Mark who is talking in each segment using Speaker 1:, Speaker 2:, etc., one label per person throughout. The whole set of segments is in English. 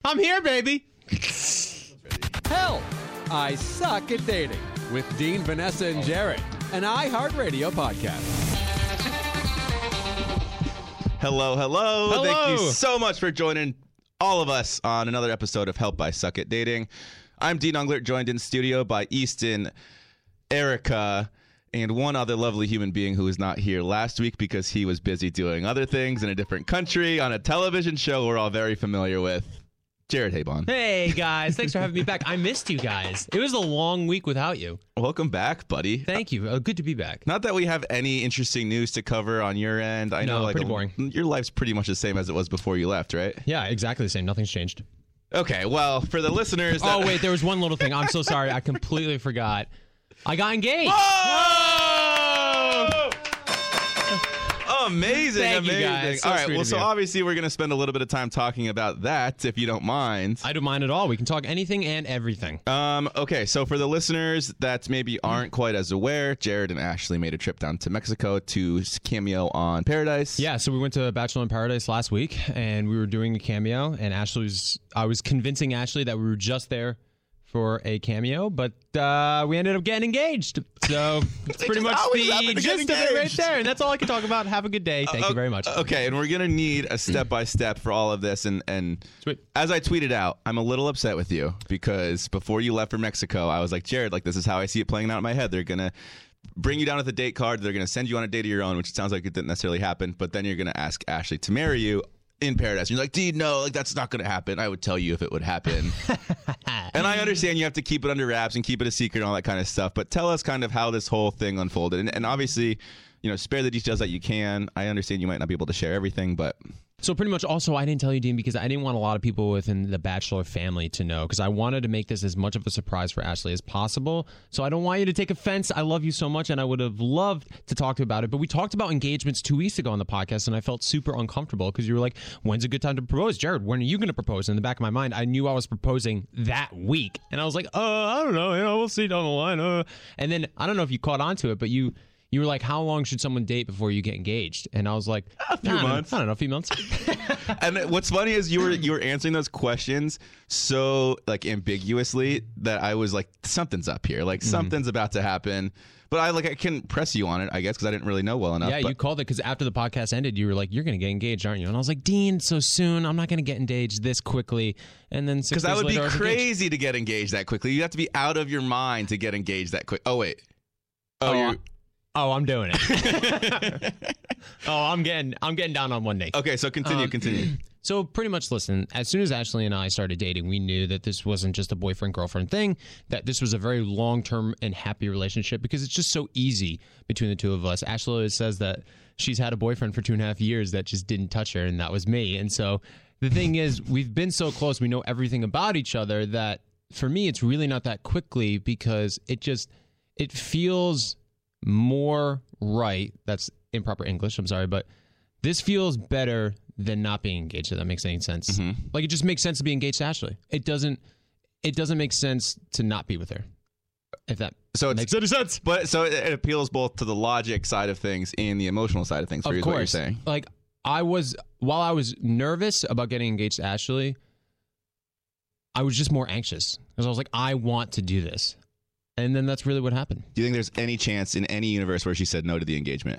Speaker 1: I'm here, baby.
Speaker 2: Help! I Suck at Dating with Dean, Vanessa, and Jared, an iHeartRadio podcast.
Speaker 3: Hello.
Speaker 1: Hello.
Speaker 3: Thank you so much for joining all of us on another episode of Help I Suck at Dating. I'm Dean Unglert, joined in studio by Easton, Erica, and one other lovely human being who was not here last week because he was busy doing other things in a different country on a television show we're all very familiar with. Jared Habon.
Speaker 1: Hey, guys. Thanks for having me back. I missed you guys. It was a long week without you.
Speaker 3: Welcome back, buddy.
Speaker 1: Thank you. Good to be back.
Speaker 3: Not that we have any interesting news to cover on your end. I know,
Speaker 1: pretty boring.
Speaker 3: Your life's pretty much the same as it was before you left, right?
Speaker 1: Yeah, exactly the same. Nothing's changed.
Speaker 3: Okay, well, for the listeners...
Speaker 1: Oh, wait, there was one little thing. I'm so sorry. I completely forgot. I got engaged.
Speaker 3: Whoa! Amazing.
Speaker 1: Thank you, guys. So
Speaker 3: all right,
Speaker 1: sweet
Speaker 3: well,
Speaker 1: of
Speaker 3: so
Speaker 1: you.
Speaker 3: obviously we're going to spend a little bit of time talking about that, if you don't mind.
Speaker 1: I don't mind at all. We can talk anything and everything.
Speaker 3: Okay, so for the listeners that maybe aren't quite as aware, Jared and Ashley made a trip down to Mexico to cameo on Paradise.
Speaker 1: Yeah, so we went to Bachelor in Paradise last week, and we were doing a cameo, and I was convincing Ashley that we were just there for a cameo, but we ended up getting engaged. So it's pretty much the gist of it right there. And that's all I can talk about. Have a good day. Thank you very much.
Speaker 3: Okay, and we're going to need a step-by-step for all of this. And
Speaker 1: Sweet.
Speaker 3: As I tweeted out, I'm a little upset with you because before you left for Mexico, I was like, Jared, this is how I see it playing out in my head. They're going to bring you down with a date card. They're going to send you on a date of your own, which sounds like it didn't necessarily happen. But then you're going to ask Ashley to marry you in Paradise. And you're like, Dean, no, that's not going to happen. I would tell you if it would happen. And I understand you have to keep it under wraps and keep it a secret and all that kind of stuff. But tell us kind of how this whole thing unfolded. And obviously, spare the details that you can. I understand you might not be able to share everything, but...
Speaker 1: So pretty much also, I didn't tell you, Dean, because I didn't want a lot of people within the Bachelor family to know, because I wanted to make this as much of a surprise for Ashley as possible. So I don't want you to take offense. I love you so much, and I would have loved to talk to you about it. But we talked about engagements 2 weeks ago on the podcast, and I felt super uncomfortable because you were like, when's a good time to propose? Jared, when are you going to propose? In the back of my mind, I knew I was proposing that week. And I was like, I don't know. We'll see down the line. And then, I don't know if you caught on to it, but you were like, how long should someone date before you get engaged? And I was like,
Speaker 3: a few months.
Speaker 1: I don't know, a few months.
Speaker 3: And what's funny is you were answering those questions so ambiguously that I was like, something's up here. Something's about to happen. But I couldn't press you on it, I guess, because I didn't really know well enough.
Speaker 1: Yeah, you called it because after the podcast ended, you were like, you're going to get engaged, aren't you? And I was like, Dean, so soon. I'm not going to get engaged this quickly. And then 6 days later,
Speaker 3: because that would be
Speaker 1: I was
Speaker 3: crazy to get engaged that quickly. You have to be out of your mind to get engaged that quick. Oh, wait.
Speaker 1: I'm doing it. I'm getting down on one day.
Speaker 3: Okay, so continue.
Speaker 1: So pretty much, listen, as soon as Ashley and I started dating, we knew that this wasn't just a boyfriend-girlfriend thing, that this was a very long-term and happy relationship because it's just so easy between the two of us. Ashley always says that she's had a boyfriend for 2.5 years that just didn't touch her, and that was me. And so the thing is, we've been so close, we know everything about each other that for me, it's really not that quickly because it feels more right. That's improper English. I'm sorry, but this feels better than not being engaged. If that makes any sense. Mm-hmm. It just makes sense to be engaged to Ashley. It doesn't make sense to not be with her. If that makes any sense.
Speaker 3: But so it appeals both to the logic side of things and the emotional side of things for you, what you're saying.
Speaker 1: While I was nervous about getting engaged to Ashley, I was just more anxious because I was like, I want to do this. And then that's really what happened.
Speaker 3: Do you think there's any chance in any universe where she said no to the engagement?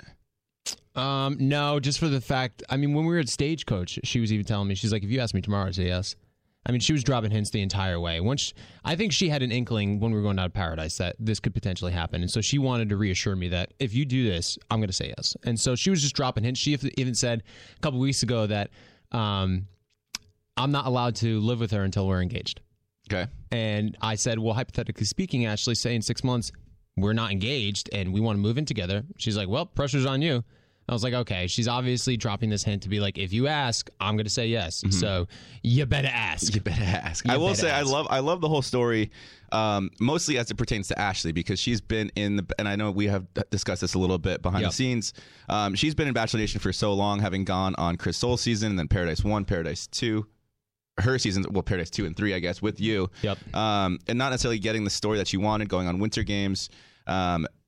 Speaker 1: No, just for the fact, when we were at Stagecoach, she was even telling me, she's like, if you ask me tomorrow, I'd say yes. She was dropping hints the entire way. I think she had an inkling when we were going out of Paradise that this could potentially happen. And so she wanted to reassure me that if you do this, I'm going to say yes. And so she was just dropping hints. She even said a couple weeks ago that I'm not allowed to live with her until we're engaged.
Speaker 3: Okay.
Speaker 1: And I said, well, hypothetically speaking, Ashley, say in 6 months, we're not engaged and we want to move in together. She's like, well, pressure's on you. I was like, okay, she's obviously dropping this hint to be like, if you ask, I'm going to say yes. Mm-hmm. So you better ask.
Speaker 3: I will say, ask. I love the whole story, mostly as it pertains to Ashley, because she's been and I know we have discussed this a little bit behind the scenes. She's been in Bachelor Nation for so long, having gone on Chris Soule's season, and then Paradise 1, Paradise 2. Her seasons, well, Paradise 2 and 3, I guess, with you. Yep. And not necessarily getting the story that she wanted, going on Winter Games.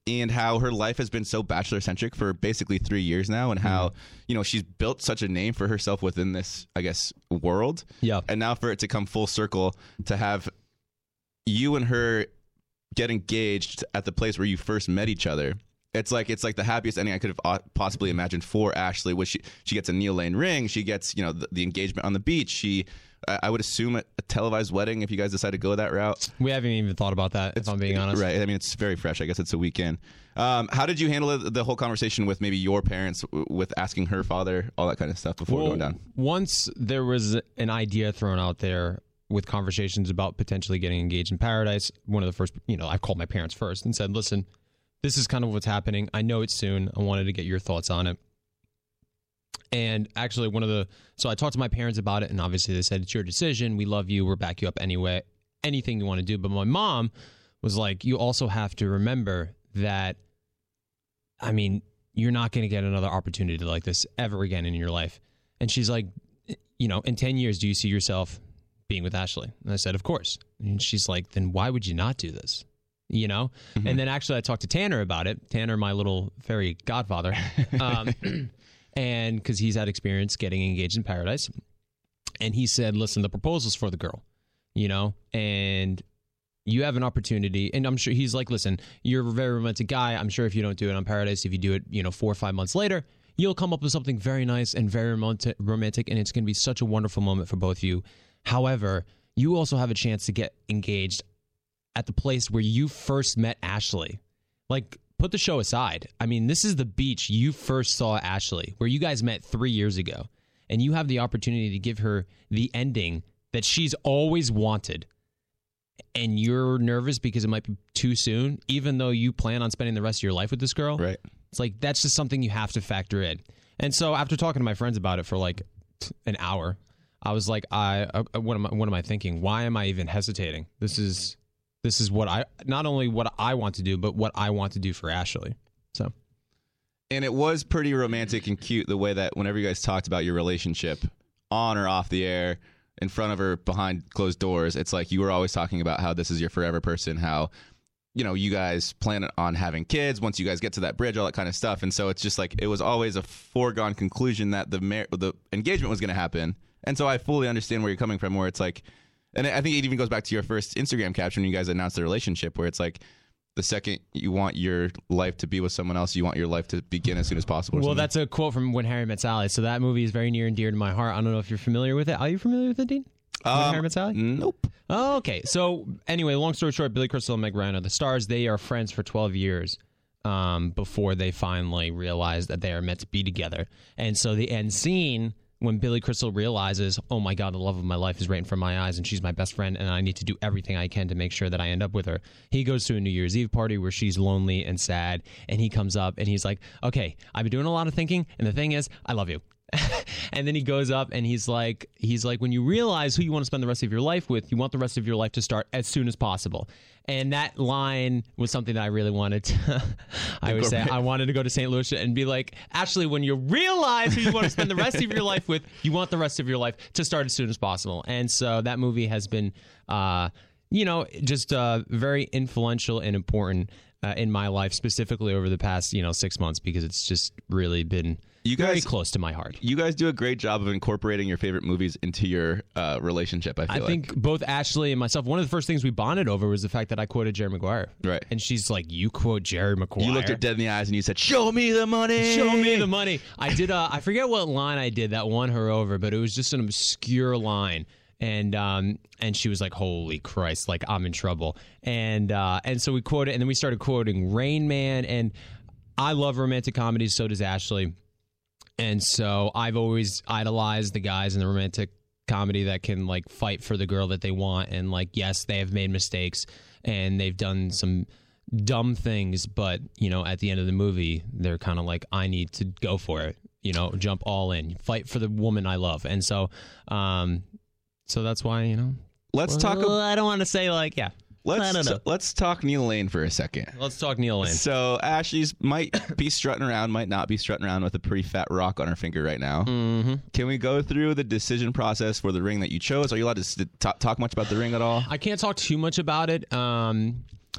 Speaker 3: and how her life has been so bachelor centric for basically 3 years now, and how she's built such a name for herself within this, I guess, world.
Speaker 1: Yeah.
Speaker 3: And now for it to come full circle, to have you and her get engaged at the place where you first met each other. It's like the happiest ending I could have possibly imagined for Ashley. Was she gets a Neil Lane ring, she gets the engagement on the beach. I would assume a televised wedding if you guys decide to go that route.
Speaker 1: We haven't even thought about that, if I'm being honest.
Speaker 3: Right. I mean, it's very fresh. I guess it's a weekend. How did you handle the whole conversation with maybe your parents, with asking her father, all that kind of stuff before going down?
Speaker 1: Once there was an idea thrown out there with conversations about potentially getting engaged in paradise, one of the first, I called my parents first and said, listen, this is kind of what's happening. I know it's soon. I wanted to get your thoughts on it. And actually so I talked to my parents about it, and obviously they said, it's your decision. We love you. We'll back you up anyway. Anything you want to do. But my mom was like, you also have to remember that, I mean, you're not going to get another opportunity like this ever again in your life. And she's like, in 10 years, do you see yourself being with Ashley? And I said, of course. And she's like, then why would you not do this? Mm-hmm. And then actually I talked to Tanner about it. Tanner, my little fairy godfather. And because he's had experience getting engaged in paradise. And he said, listen, the proposal's for the girl, and you have an opportunity. And I'm sure he's like, listen, you're a very romantic guy. I'm sure if you don't do it on Paradise, if you do it, 4 or 5 months later, you'll come up with something very nice and very romantic. And it's going to be such a wonderful moment for both of you. However, you also have a chance to get engaged at the place where you first met Ashley. Like, put the show aside. I mean, this is the beach you first saw Ashley, where you guys met 3 years ago. And you have the opportunity to give her the ending that she's always wanted. And you're nervous because it might be too soon, even though you plan on spending the rest of your life with this girl.
Speaker 3: Right.
Speaker 1: It's like, that's just something you have to factor in. And so after talking to my friends about it for like an hour, I was like, what am I thinking? Why am I even hesitating? This is what not only what I want to do, but what I want to do for Ashley. So,
Speaker 3: and it was pretty romantic and cute the way that whenever you guys talked about your relationship on or off the air, in front of her, behind closed doors, it's like you were always talking about how this is your forever person, how you guys plan on having kids once you guys get to that bridge, all that kind of stuff. And so it's just like it was always a foregone conclusion that the engagement was going to happen. And so I fully understand where you're coming from, where it's like, and I think it even goes back to your first Instagram caption when you guys announced the relationship, where it's like the second you want your life to be with someone else, you want your life to begin as soon as possible.
Speaker 1: Well, that's a quote from When Harry Met Sally. So that movie is very near and dear to my heart. I don't know if you're familiar with it. Are you familiar with it, Dean? When Harry Met Sally?
Speaker 3: Nope.
Speaker 1: Oh, okay. So anyway, long story short, Billy Crystal and Meg Ryan are the stars. They are friends for 12 years before they finally realize that they are meant to be together. And so the end scene, when Billy Crystal realizes, oh my God, the love of my life is right in front of my eyes and she's my best friend and I need to do everything I can to make sure that I end up with her. He goes to a New Year's Eve party where she's lonely and sad, and he comes up and he's like, okay, I've been doing a lot of thinking, and the thing is, I love you. And then he goes up and he's like, when you realize who you want to spend the rest of your life with, you want the rest of your life to start as soon as possible. And that line was something that I really wanted to, I wanted to go to St. Louis and be like, Ashley, when you realize who you want to spend the rest of your life with, you want the rest of your life to start as soon as possible. And so that movie has been, just very influential and important in my life, specifically over the past, 6 months, because it's just really been very close to my heart.
Speaker 3: You guys do a great job of incorporating your favorite movies into your relationship, I think
Speaker 1: both Ashley and myself, one of the first things we bonded over was the fact that I quoted Jerry Maguire.
Speaker 3: Right.
Speaker 1: And she's like, you quote Jerry Maguire?
Speaker 3: You looked her dead in the eyes and you said, show me the money.
Speaker 1: Show me the money. I did, I forget what line I did that won her over, but it was just an obscure line. And she was like, holy Christ, like I'm in trouble. And so we quoted, and then we started quoting Rain Man. And I love romantic comedies. So does Ashley. And so I've always idolized the guys in the romantic comedy that can like fight for the girl that they want. And like, yes, they have made mistakes and they've done some dumb things, but at the end of the movie, they're kind of like, I need to go for it, jump all in, fight for the woman I love. And so, so that's why,
Speaker 3: let's talk.
Speaker 1: I don't want to say like, yeah.
Speaker 3: Let's talk Neil Lane for a second.
Speaker 1: Let's talk Neil Lane.
Speaker 3: So Ashley's might be strutting around, might not be strutting around with a pretty fat rock on her finger right now.
Speaker 1: Mm-hmm.
Speaker 3: Can we go through the decision process for the ring that you chose? Are you allowed to talk much about the ring at all?
Speaker 1: I can't talk too much about it.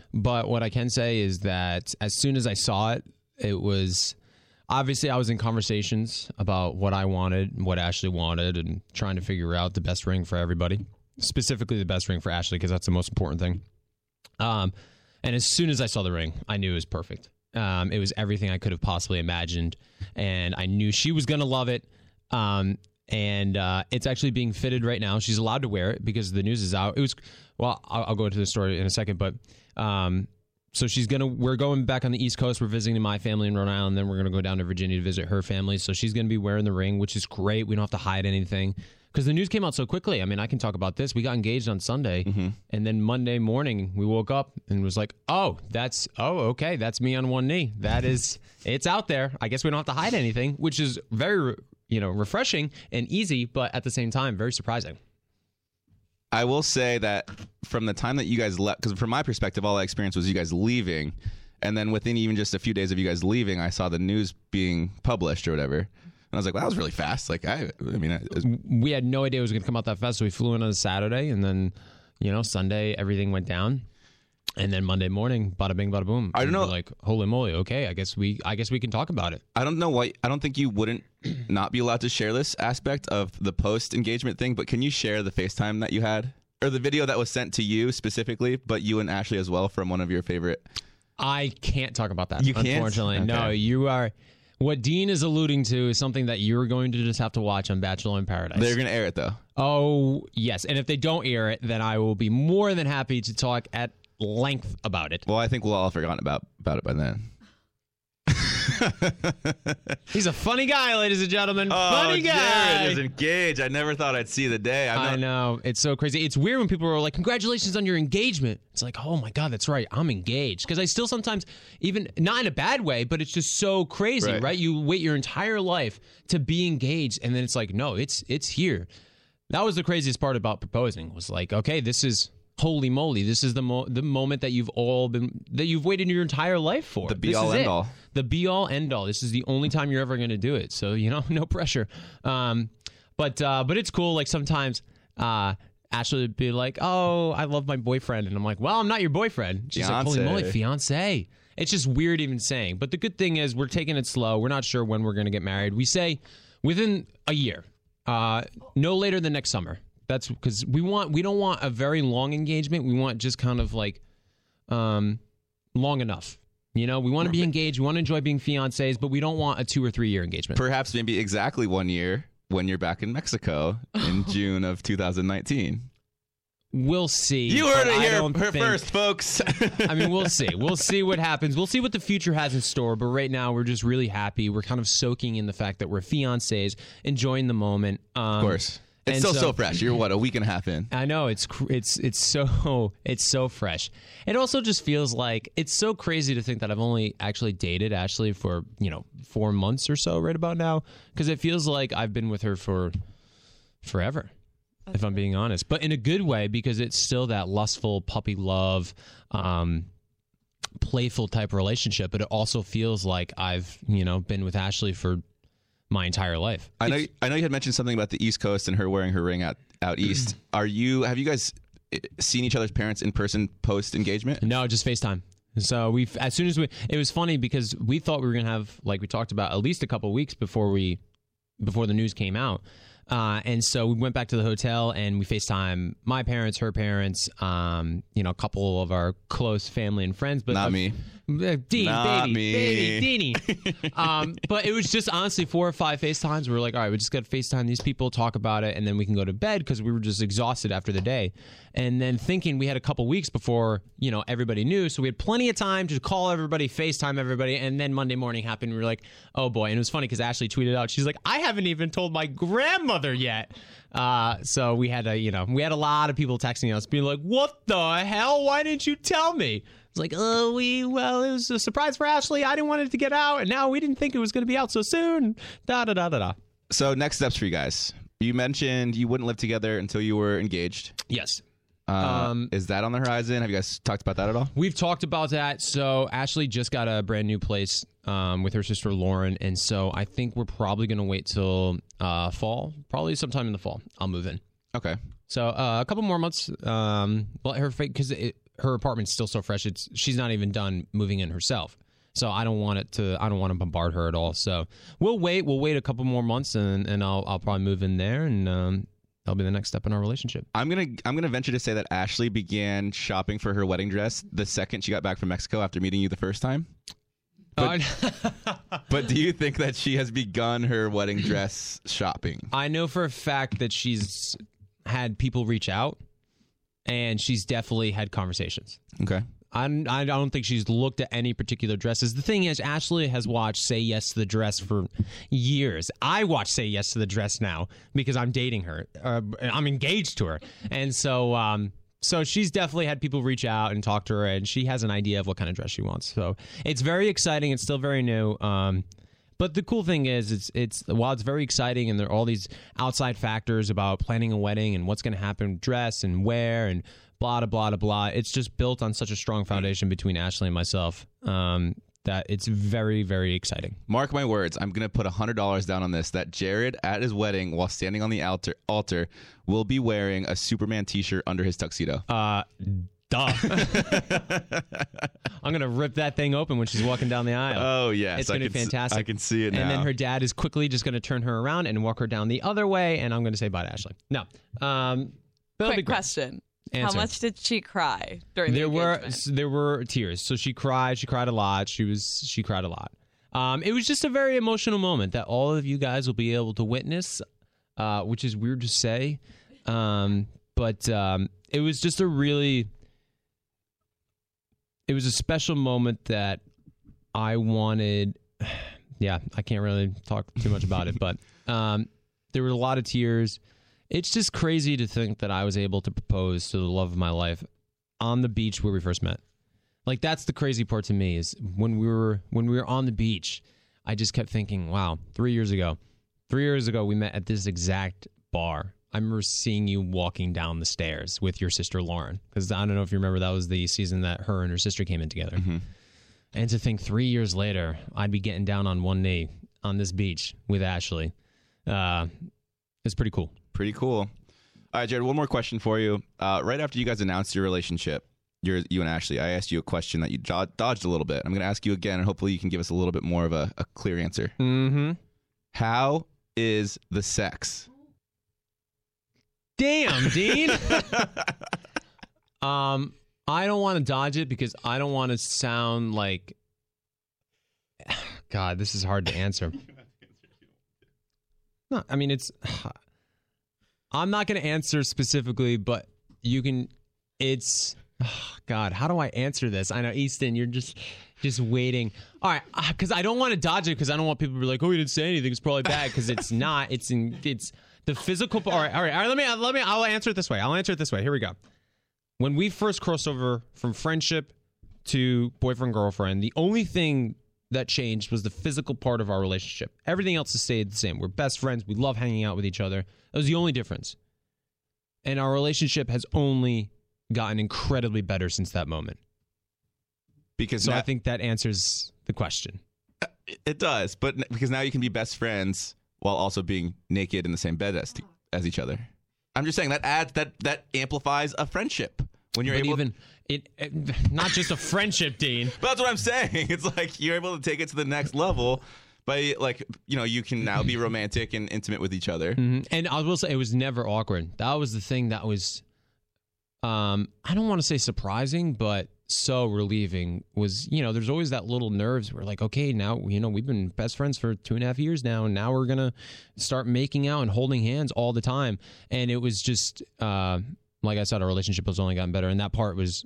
Speaker 1: But what I can say is that as soon as I saw it, it was obviously I was in conversations about what I wanted, what Ashley wanted, and trying to figure out the best ring for everybody, specifically the best ring for Ashley because that's the most important thing. And as soon as I saw the ring, I knew it was perfect. It was everything I could have possibly imagined, and I knew she was going to love it. And it's actually being fitted right now. She's allowed to wear it because the news is out. It was, well, I'll go into the story in a second, but so we're going back on the East Coast. We're visiting my family in Rhode Island. Then we're going to go down to Virginia to visit her family. So she's going to be wearing the ring, which is great. We don't have to hide anything because the news came out so quickly. I mean, I can talk about this. We got engaged on Sunday, and then Monday morning we woke up and was like, okay, that's me on one knee. It's out there. I guess we don't have to hide anything, which is very, refreshing and easy, but at the same time, very surprising.
Speaker 3: I will say that from the time that you guys left, because from my perspective, all I experienced was you guys leaving. And then within even just a few days of you guys leaving, I saw the news being published or whatever. And I was like, well, that was really fast. Like,
Speaker 1: we had no idea it was going to come out that fast. So we flew in on a Saturday, and then, Sunday, everything went down. And then Monday morning, bada bing, bada boom.
Speaker 3: I don't know.
Speaker 1: Like, holy moly. Okay, I guess we can talk about it.
Speaker 3: I don't know why. I don't think you wouldn't not be allowed to share this aspect of the post engagement thing. But can you share the FaceTime that you had, or the video that was sent to you specifically, but you and Ashley as well from one of your favorite?
Speaker 1: I can't talk about that.
Speaker 3: You can't?
Speaker 1: Unfortunately,
Speaker 3: Okay.
Speaker 1: no. You are. What Dean is alluding to is something that you're going to just have to watch on Bachelor in Paradise.
Speaker 3: They're going to air it though.
Speaker 1: Oh yes, and if they don't air it, then I will be more than happy to talk at length about it.
Speaker 3: Well, I think we'll all have forgotten about it by then.
Speaker 1: He's a funny guy, ladies and gentlemen. Funny guy.
Speaker 3: Jared is engaged. I never thought I'd see the day.
Speaker 1: I know. It's so crazy. It's weird when people are like, congratulations on your engagement. It's like, oh my God, that's right. I'm engaged. Because I still sometimes, even not in a bad way, but it's just so crazy, right? You wait your entire life to be engaged. And then it's like, no, it's here. That was the craziest part about proposing was like, okay, this is... holy moly, this is the moment that you've waited your entire life for.
Speaker 3: The be-all, end-all.
Speaker 1: The be-all, end-all. This is the only time you're ever going to do it. So, no pressure. But it's cool. Like, sometimes Ashley would be like, oh, I love my boyfriend. And I'm like, well, I'm not your boyfriend. She's like, holy moly, fiance. It's just weird even saying. But the good thing is we're taking it slow. We're not sure when we're going to get married. We say within a year, no later than next summer. That's because we don't want a very long engagement. We want just kind of like long enough. We want to be engaged. We want to enjoy being fiancés, but we don't want a 2 or 3 year engagement.
Speaker 3: Perhaps maybe exactly 1 year when you're back in Mexico in June of 2019.
Speaker 1: We'll see.
Speaker 3: You heard it here first, folks.
Speaker 1: I mean, we'll see. We'll see what happens. We'll see what the future has in store. But right now, we're just really happy. We're kind of soaking in the fact that we're fiancés, enjoying the moment.
Speaker 3: Of course. It's still so fresh. You're what, a week and a half in?
Speaker 1: I know it's so fresh. It also just feels like it's so crazy to think that I've only actually dated Ashley for 4 months or so right about now, because it feels like I've been with her for forever, if I'm being honest. But in a good way, because it's still that lustful puppy love, playful type relationship. But it also feels like I've been with Ashley for my entire life.
Speaker 3: I know you had mentioned something about the East Coast and her wearing her ring out east. Have you guys seen each other's parents in person post engagement?
Speaker 1: No, just FaceTime. So it was funny because we thought we were gonna have, like we talked about, at least a couple weeks before the news came out. And so we went back to the hotel and we FaceTime my parents, her parents, a couple of our close family and friends, but
Speaker 3: not me.
Speaker 1: Dean,
Speaker 3: not
Speaker 1: baby, Deanie. But it was just honestly 4 or 5 FaceTimes. We were like, all right, we just got to FaceTime these people, talk about it, and then we can go to bed because we were just exhausted after the day. And then thinking we had a couple weeks before, everybody knew. So we had plenty of time to call everybody, FaceTime everybody. And then Monday morning happened. We were like, oh boy. And it was funny because Ashley tweeted out, she's like, I haven't even told my grandmother yet. So we had a lot of people texting us being like, what the hell? Why didn't you tell me? It's like, it was a surprise for Ashley. I didn't want it to get out. And now we didn't think it was going to be out so soon.
Speaker 3: So next steps for you guys. You mentioned you wouldn't live together until you were engaged.
Speaker 1: Yes.
Speaker 3: Is that on the horizon? Have you guys talked about that at all?
Speaker 1: We've talked about that. So Ashley just got a brand new place with her sister Lauren. And so I think we're probably going to wait till fall, probably sometime in the fall. I'll move in.
Speaker 3: Okay.
Speaker 1: So a couple more months, let her because her apartment's still so fresh. She's not even done moving in herself. So I don't want to bombard her at all. So we'll wait a couple more months and I'll probably move in there, and that'll be the next step in our relationship.
Speaker 3: I'm gonna venture to say that Ashley began shopping for her wedding dress the second she got back from Mexico after meeting you the first time. But do you think that she has begun her wedding dress shopping?
Speaker 1: I know for a fact that she's had people reach out, and she's definitely had conversations.
Speaker 3: Okay.
Speaker 1: I don't think she's looked at any particular dresses. The thing is, Ashley has watched Say Yes to the Dress for years. I watch Say Yes to the Dress now because I'm dating her. I'm engaged to her. And so she's definitely had people reach out and talk to her, and she has an idea of what kind of dress she wants. So it's very exciting. It's still very new. But the cool thing is, while it's very exciting and there are all these outside factors about planning a wedding and what's going to happen with dress and wear and blah, blah, blah, blah. It's just built on such a strong foundation between Ashley and myself that it's very, very exciting.
Speaker 3: Mark my words. I'm going to put $100 down on this, that Jared at his wedding, while standing on the altar, will be wearing a Superman t-shirt under his tuxedo.
Speaker 1: Duh. I'm going to rip that thing open when she's walking down the aisle.
Speaker 3: Oh, yes.
Speaker 1: It's going to be fantastic.
Speaker 3: I can see it now.
Speaker 1: And then her dad is quickly just going to turn her around and walk her down the other way, and I'm going to say bye to Ashley. No.
Speaker 4: Quick question.
Speaker 1: Answer.
Speaker 4: How much did she cry during the engagement?
Speaker 1: There were tears. So she cried a lot. She cried a lot. It was just a very emotional moment that all of you guys will be able to witness, which is weird to say. But it was just it was a special moment that I wanted. Yeah, I can't really talk too much about it, but there were a lot of tears. It's just crazy to think that I was able to propose to the love of my life on the beach where we first met. Like, that's the crazy part to me, is when we were on the beach, I just kept thinking, wow, 3 years ago we met at this exact bar. I remember seeing you walking down the stairs with your sister Lauren, because I don't know if you remember, that was the season that her and her sister came in together. Mm-hmm. And to think 3 years later, I'd be getting down on one knee on this beach with Ashley. It's pretty cool.
Speaker 3: Pretty cool. All right, Jared, one more question for you. Right after you guys announced your relationship, you and Ashley, I asked you a question that you dodged a little bit. I'm going to ask you again, and hopefully you can give us a little bit more of a clear answer.
Speaker 1: Mm-hmm.
Speaker 3: How is the sex?
Speaker 1: Damn, Dean. I don't want to dodge it because I don't want to sound like... God, this is hard to answer. No, I mean, I'm not going to answer specifically, but you can. God, how do I answer this? I know, Easton, you're just waiting. All right, because I don't want to dodge it, because I don't want people to be like, "Oh, you didn't say anything. It's probably bad," because it's not. It's the physical. All right. Let me. I'll answer it this way. Here we go. When we first crossed over from friendship to boyfriend girlfriend, the only thing that changed was the physical part of our relationship. Everything else has stayed the same. We're best friends. We love hanging out with each other. That was the only difference. And our relationship has only gotten incredibly better since that moment. So I think that answers the question.
Speaker 3: It does, but because now you can be best friends while also being naked in the same bed as each other. I'm just saying that amplifies a friendship. When you're not just a friendship, Dean. But that's what I'm saying. It's like you're able to take it to the next level by, like, you can now be romantic and intimate with each other.
Speaker 1: Mm-hmm. And I will say, it was never awkward. That was the thing that was, I don't want to say surprising, but so relieving. Was, there's always that little nerves where, like, okay, now, we've been best friends for 2.5 years now, and now we're going to start making out and holding hands all the time. And it was just, like I said, our relationship has only gotten better, and that part was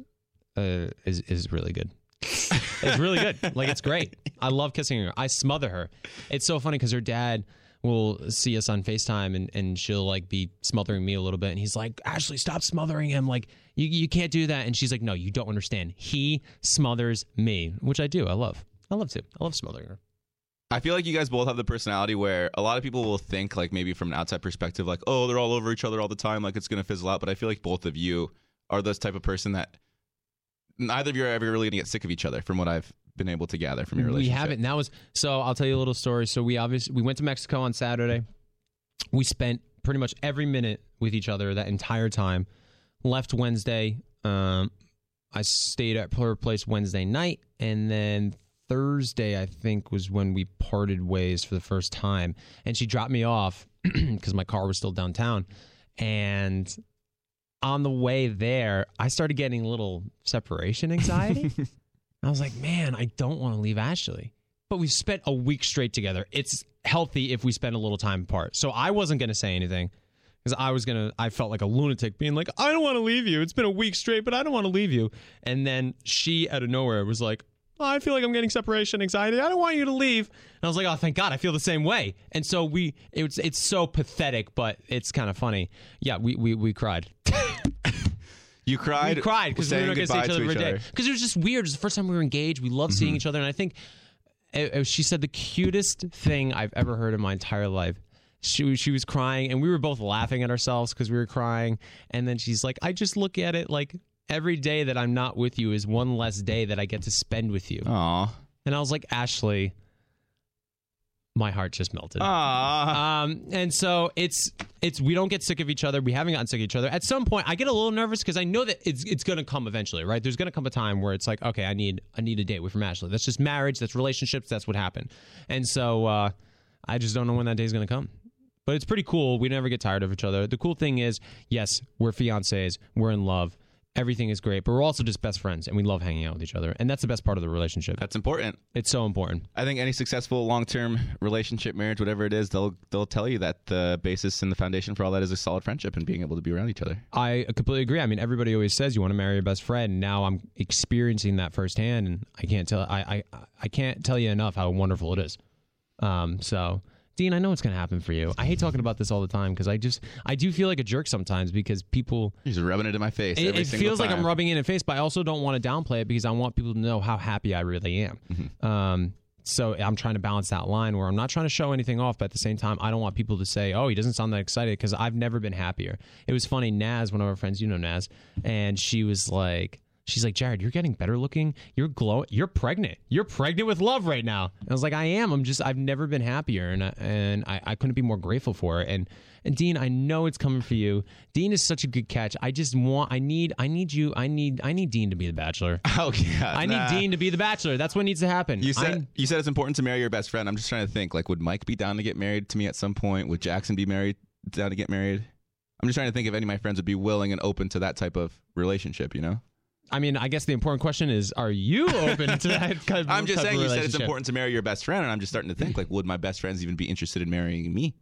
Speaker 1: is really good. It's really good. Like, it's great. I love kissing her. I smother her. It's so funny because her dad will see us on FaceTime, and she'll, like, be smothering me a little bit, and he's like, "Ashley, stop smothering him. Like, you can't do that." And she's like, "No, you don't understand. He smothers me," which I do. I love to. I love smothering her.
Speaker 3: I feel like you guys both have the personality where a lot of people will think, like, maybe from an outside perspective, like, oh, they're all over each other all the time, like it's going to fizzle out. But I feel like both of you are this type of person that neither of you are ever really going to get sick of each other, from what I've been able to gather from your relationship.
Speaker 1: We haven't. So I'll tell you a little story. So we went to Mexico on Saturday. We spent pretty much every minute with each other that entire time. Left Wednesday. I stayed at her place Wednesday night, and then Thursday, I think, was when we parted ways for the first time. And she dropped me off because my car was still downtown. And on the way there, I started getting a little separation anxiety. I was like, man, I don't want to leave Ashley. But we've spent a week straight together. It's healthy if we spend a little time apart. So I wasn't going to say anything because I felt like a lunatic being like, I don't want to leave you. It's been a week straight, but I don't want to leave you. And then she, out of nowhere, was like, oh, I feel like I'm getting separation anxiety. I don't want you to leave. And I was like, oh, thank God. I feel the same way. And so it's so pathetic, but it's kind of funny. Yeah, we cried.
Speaker 3: You cried?
Speaker 1: We cried because we were not going to see each other for a day. Because it was just weird. It was the first time we were engaged. We loved seeing each other. And I think she said the cutest thing I've ever heard in my entire life. She was crying, and we were both laughing at ourselves because we were crying. And then she's like, I just look at it like every day that I'm not with you is one less day that I get to spend with you.
Speaker 3: Aww.
Speaker 1: And I was like, Ashley, my heart just melted.
Speaker 3: Aww.
Speaker 1: And so it's we don't get sick of each other. We haven't gotten sick of each other. At some point, I get a little nervous because I know that it's going to come eventually, right? There's going to come a time where it's like, okay, I need a date away from Ashley. That's just marriage. That's relationships. That's what happened. And so I just don't know when that day is going to come. But it's pretty cool. We never get tired of each other. The cool thing is, yes, we're fiancés. We're in love. Everything is great, but we're also just best friends, and we love hanging out with each other, and that's the best part of the relationship.
Speaker 3: That's important.
Speaker 1: It's so important.
Speaker 3: I think any successful long-term relationship, marriage, whatever it is, they'll tell you that the basis and the foundation for all that is a solid friendship and being able to be around each other.
Speaker 1: I completely agree. I mean, everybody always says you want to marry your best friend. Now I'm experiencing that firsthand, and I can't tell you enough how wonderful it is. So. Dean, I know what's going to happen for you. I hate talking about this all the time because I do feel like a jerk sometimes because people...
Speaker 3: You're just rubbing it in my face every
Speaker 1: It
Speaker 3: single
Speaker 1: feels
Speaker 3: time.
Speaker 1: like I'm rubbing it in the face, but I also don't want to downplay it because I want people to know how happy I really am. Mm-hmm. So I'm trying to balance that line where I'm not trying to show anything off, but at the same time, I don't want people to say, oh, he doesn't sound that excited because I've never been happier. It was funny, Naz, one of our friends, you know Naz, and she's like, Jared, you're getting better looking. You're glowing. You're pregnant. You're pregnant with love right now. And I was like, I am. I've never been happier, and I couldn't be more grateful for it. And Dean, I know it's coming for you. Dean is such a good catch. I need Dean to be the Bachelor.
Speaker 3: Oh yeah,
Speaker 1: I need Dean to be the Bachelor. That's what needs to happen.
Speaker 3: You said it's important to marry your best friend. I'm just trying to think. Like, would Mike be down to get married to me at some point? Would Jackson be down to get married? I'm just trying to think if any of my friends would be willing and open to that type of relationship. You know.
Speaker 1: I mean, I guess the important question is, are you open to that kind of
Speaker 3: I'm just saying, you said it's
Speaker 1: relationship?
Speaker 3: important to marry your best friend, and I'm just starting to think, like, would my best friends even be interested in marrying me?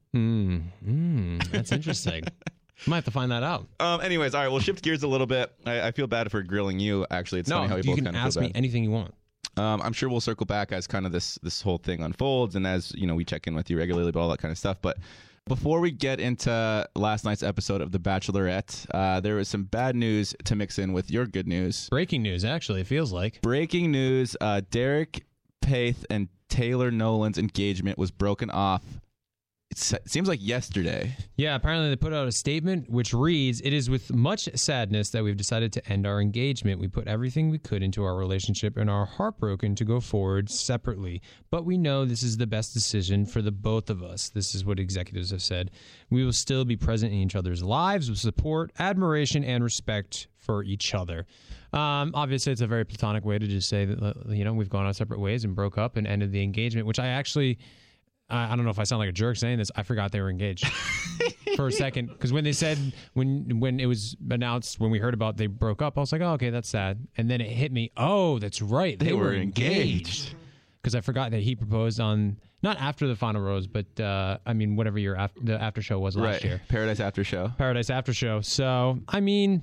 Speaker 1: That's interesting. Might have to find that out.
Speaker 3: Anyways, all right, we'll shift gears a little bit. I feel bad for grilling you, actually. It's funny how we both kind of feel bad.
Speaker 1: You can ask me anything you want.
Speaker 3: I'm sure we'll circle back as kind of this whole thing unfolds, and as, you know, we check in with you regularly about all that kind of stuff. But before we get into last night's episode of The Bachelorette, there was some bad news to mix in with your good news.
Speaker 1: Breaking news, actually, it feels like.
Speaker 3: Breaking news, Derek Paith and Taylor Nolan's engagement was broken off. It seems like yesterday.
Speaker 1: Yeah, apparently they put out a statement which reads, "It is with much sadness that we've decided to end our engagement. We put everything we could into our relationship and are heartbroken to go forward separately. But we know this is the best decision for the both of us." This is what executives have said. "We will still be present in each other's lives with support, admiration, and respect for each other." Obviously, it's a very platonic way to just say that, you know, we've gone our separate ways and broke up and ended the engagement, which I actually... I don't know if I sound like a jerk saying this. I forgot they were engaged for a second. Because when they said, when it was announced, when we heard about they broke up, I was like, oh, okay, that's sad. And then it hit me, oh, that's right. They were engaged. Because I forgot that he proposed on, not after the final rose, but I mean, whatever year the after show was last year.
Speaker 3: Paradise After Show.
Speaker 1: Paradise After Show. So, I mean...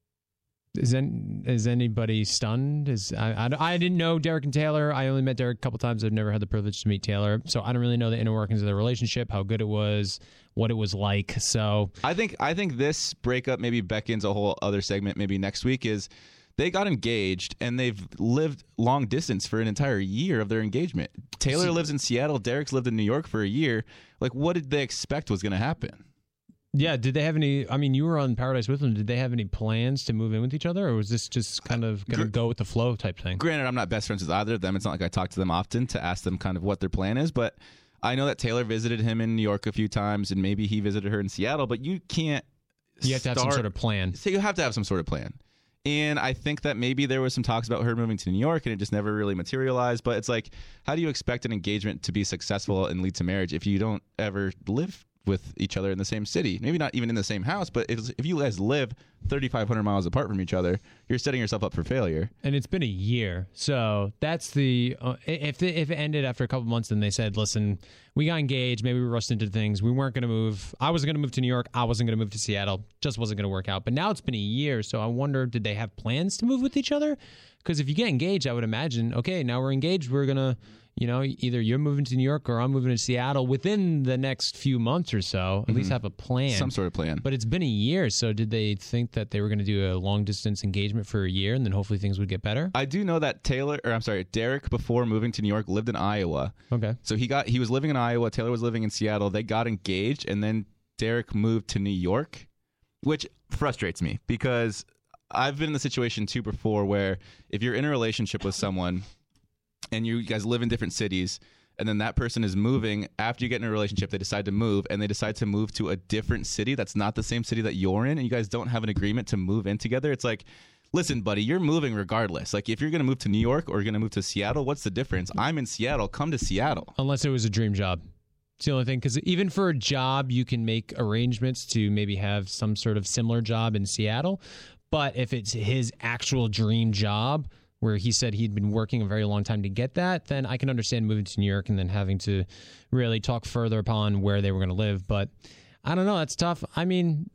Speaker 1: Is anybody stunned? I didn't know Derek and Taylor. I only met Derek a couple times. I've never had the privilege to meet Taylor, so I don't really know the inner workings of their relationship, how good it was, what it was like. So
Speaker 3: I think this breakup maybe beckons a whole other segment maybe next week. Is they got engaged and they've lived long distance for an entire year of their engagement. Taylor lives in Seattle. Derek's lived in New York for a year. Like, what did they expect was going to happen?
Speaker 1: Yeah, did they have any... I mean, you were on Paradise with them. Did they have any plans to move in with each other, or was this just kind of going to go with the flow type thing?
Speaker 3: Granted, I'm not best friends with either of them. It's not like I talk to them often to ask them kind of what their plan is, but I know that Taylor visited him in New York a few times, and maybe he visited her in Seattle, but you can't...
Speaker 1: You have to have some sort of plan.
Speaker 3: So you have to have some sort of plan. And I think that maybe there was some talks about her moving to New York and it just never really materialized. But it's like, how do you expect an engagement to be successful and lead to marriage if you don't ever live with each other in the same city? Maybe not even in the same house, but if you guys live 3,500 miles apart from each other, you're setting yourself up for failure.
Speaker 1: And it's been a year. So that's the if it ended after a couple months and they said, listen, we got engaged, maybe we rushed into things, we weren't going to move, I wasn't going to move to New York, I wasn't going to move to Seattle, just wasn't going to work out. But now it's been a year, so I wonder, did they have plans to move with each other? Because if you get engaged, I would imagine, okay, now we're engaged, we're going to, either you're moving to New York or I'm moving to Seattle within the next few months or so, at least have a plan.
Speaker 3: Some sort of plan.
Speaker 1: But it's been a year, so did they think that they were going to do a long-distance engagement for a year and then hopefully things would get better?
Speaker 3: I do know that Derek, before moving to New York, lived in Iowa.
Speaker 1: Okay.
Speaker 3: So he was living in Iowa, Taylor was living in Seattle, they got engaged, and then Derek moved to New York, which frustrates me because I've been in the situation too before where if you're in a relationship with someone and you guys live in different cities, and then that person is moving after you get in a relationship, they decide to move, and they decide to move to a different city that's not the same city that you're in, and you guys don't have an agreement to move in together. It's like, listen, buddy, you're moving regardless. Like, if you're going to move to New York or you're going to move to Seattle, what's the difference? I'm in Seattle. Come to Seattle.
Speaker 1: Unless it was a dream job. It's the only thing, because even for a job, you can make arrangements to maybe have some sort of similar job in Seattle. But if it's his actual dream job, where he said he'd been working a very long time to get that, then I can understand moving to New York and then having to really talk further upon where they were going to live. But I don't know. That's tough. I mean,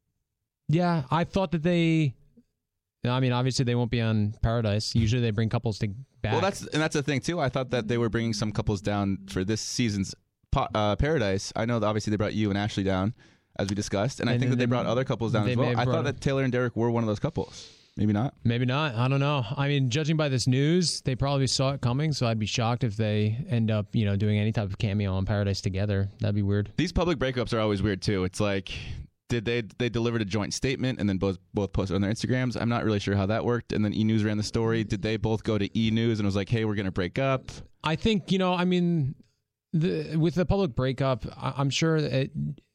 Speaker 1: yeah, I thought that obviously they won't be on Paradise. Usually they bring couples back.
Speaker 3: Well, that's the thing, too. I thought that they were bringing some couples down for this season's Paradise. I know that obviously they brought you and Ashley down, as we discussed, and I think that they brought other couples down as well. I thought that Taylor and Derek were one of those couples. Maybe not.
Speaker 1: Maybe not. I don't know. I mean, judging by this news, they probably saw it coming, so I'd be shocked if they end up, doing any type of cameo on Paradise together. That'd be weird.
Speaker 3: These public breakups are always weird, too. It's like, did they delivered a joint statement and then both posted on their Instagrams? I'm not really sure how that worked. And then E! News ran the story. Did they both go to E! News and was like, hey, we're going to break up?
Speaker 1: I think, with the public breakup, I'm sure that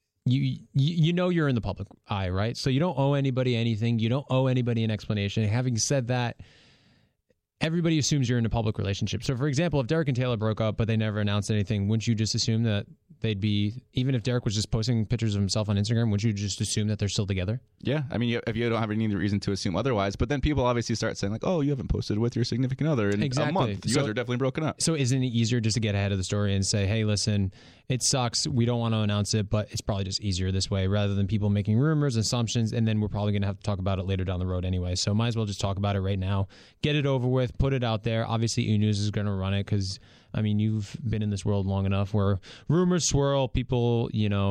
Speaker 1: you're in the public eye, right? So you don't owe anybody anything. You don't owe anybody an explanation. Having said that, everybody assumes you're in a public relationship. So, for example, if Derek and Taylor broke up but they never announced anything, wouldn't you just assume that they'd be, even if Derek was just posting pictures of himself on Instagram, wouldn't you just assume that they're still together?
Speaker 3: Yeah. I mean, if you don't have any reason to assume otherwise, but then people obviously start saying like, oh, you haven't posted with your significant other in a month. You guys are definitely broken up.
Speaker 1: So isn't it easier just to get ahead of the story and say, hey, listen, it sucks. We don't want to announce it, but it's probably just easier this way rather than people making rumors, assumptions, and then we're probably going to have to talk about it later down the road anyway. So might as well just talk about it right now. Get it over with. Put it out there. Obviously, E! News is going to run it because, I mean, you've been in this world long enough where rumors swirl, people,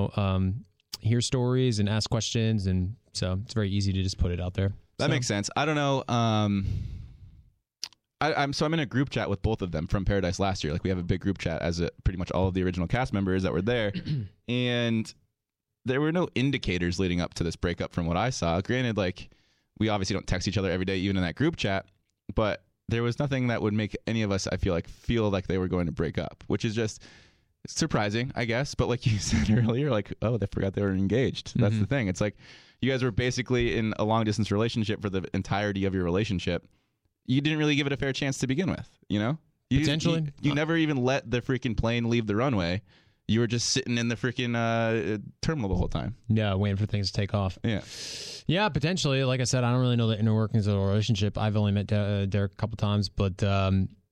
Speaker 1: hear stories and ask questions, and so it's very easy to just put it out there.
Speaker 3: That makes sense. I don't know. I'm in a group chat with both of them from Paradise last year. Like, we have a big group chat as pretty much all of the original cast members that were there, and there were no indicators leading up to this breakup from what I saw. Granted, like, we obviously don't text each other every day, even in that group chat, but there was nothing that would make any of us, I feel like they were going to break up, which is just surprising, I guess. But like you said earlier, like, oh, they forgot they were engaged. That's the thing. It's like you guys were basically in a long distance relationship for the entirety of your relationship. You didn't really give it a fair chance to begin with,
Speaker 1: Potentially.
Speaker 3: You never even let the freaking plane leave the runway. You were just sitting in the freaking terminal the whole time.
Speaker 1: Yeah, waiting for things to take off. Yeah, potentially. Like I said, I don't really know the inner workings of a relationship. I've only met Derek a couple times, but I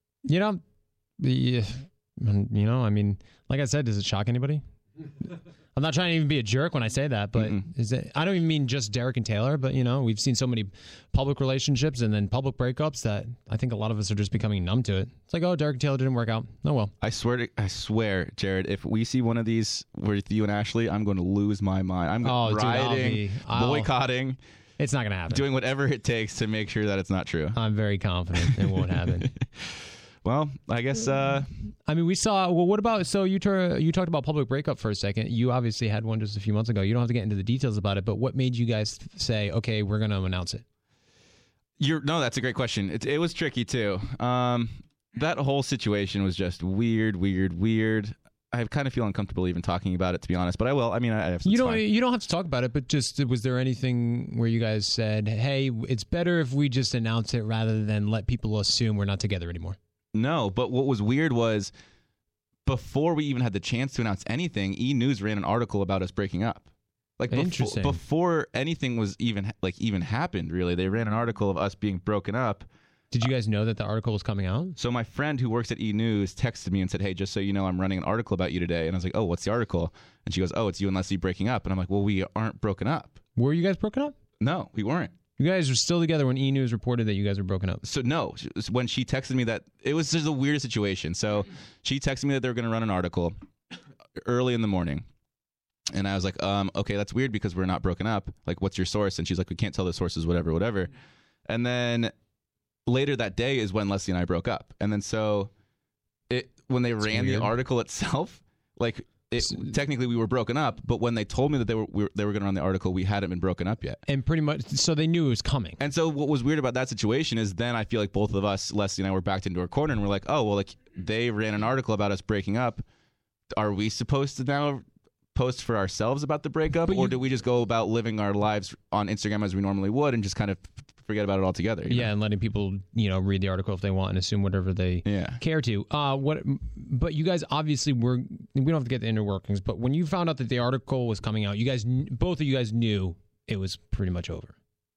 Speaker 1: mean, like I said, does it shock anybody? I'm not trying to even be a jerk when I say that, but I don't even mean just Derek and Taylor, but we've seen so many public relationships and then public breakups that I think a lot of us are just becoming numb to it. It's like, oh, Derek and Taylor didn't work out. Oh, well.
Speaker 3: I swear, Jared, if we see one of these with you and Ashley, I'm going to lose my mind. I'm rioting, boycotting.
Speaker 1: It's not going to happen.
Speaker 3: Doing whatever it takes to make sure that it's not true.
Speaker 1: I'm very confident it won't happen.
Speaker 3: Well, I guess.
Speaker 1: I mean, we saw. Well, what about? So you talked about public breakup for a second. You obviously had one just a few months ago. You don't have to get into the details about it, but what made you guys say, okay, we're going to announce it?
Speaker 3: No, that's a great question. It was tricky too. That whole situation was just weird. I kind of feel uncomfortable even talking about it, to be honest. But I will. I mean, I have some time.
Speaker 1: You don't have to talk about it, but just was there anything where you guys said, "Hey, it's better if we just announce it rather than let people assume we're not together anymore"?
Speaker 3: No, but what was weird was before we even had the chance to announce anything, E! News ran an article about us breaking up. Like before anything was even happened, really, they ran an article of us being broken up.
Speaker 1: Did you guys know that the article was coming out?
Speaker 3: So my friend who works at E! News texted me and said, "Hey, just so you know, I'm running an article about you today." And I was like, "Oh, what's the article?" And she goes, "Oh, it's you and Leslie breaking up." And I'm like, "Well, we aren't broken up."
Speaker 1: Were you guys broken up?
Speaker 3: No, we weren't.
Speaker 1: You guys were still together when E! News reported that you guys were broken up.
Speaker 3: So no, when she texted me that, it was just a weird situation. So she texted me that they were going to run an article early in the morning. And I was like, okay, that's weird because we're not broken up. Like, what's your source? And she's like, we can't tell the sources, whatever. And then later that day is when Leslie and I broke up. And then so when they ran the article itself, like technically we were broken up, but when they told me that they were going to run the article, we hadn't been broken up yet.
Speaker 1: And pretty much, so they knew it was coming.
Speaker 3: And so what was weird about that situation is then I feel like both of us, Leslie and I, were backed into our corner and we're like, oh, well, like they ran an article about us breaking up. Are we supposed to now post for ourselves about the breakup, or do we just go about living our lives on Instagram as we normally would and just kind of forget about it altogether?
Speaker 1: Yeah, and letting people, read the article if they want and assume whatever they care to. But you guys obviously we don't have to get the inner workings, but when you found out that the article was coming out, both of you guys knew it was pretty much over.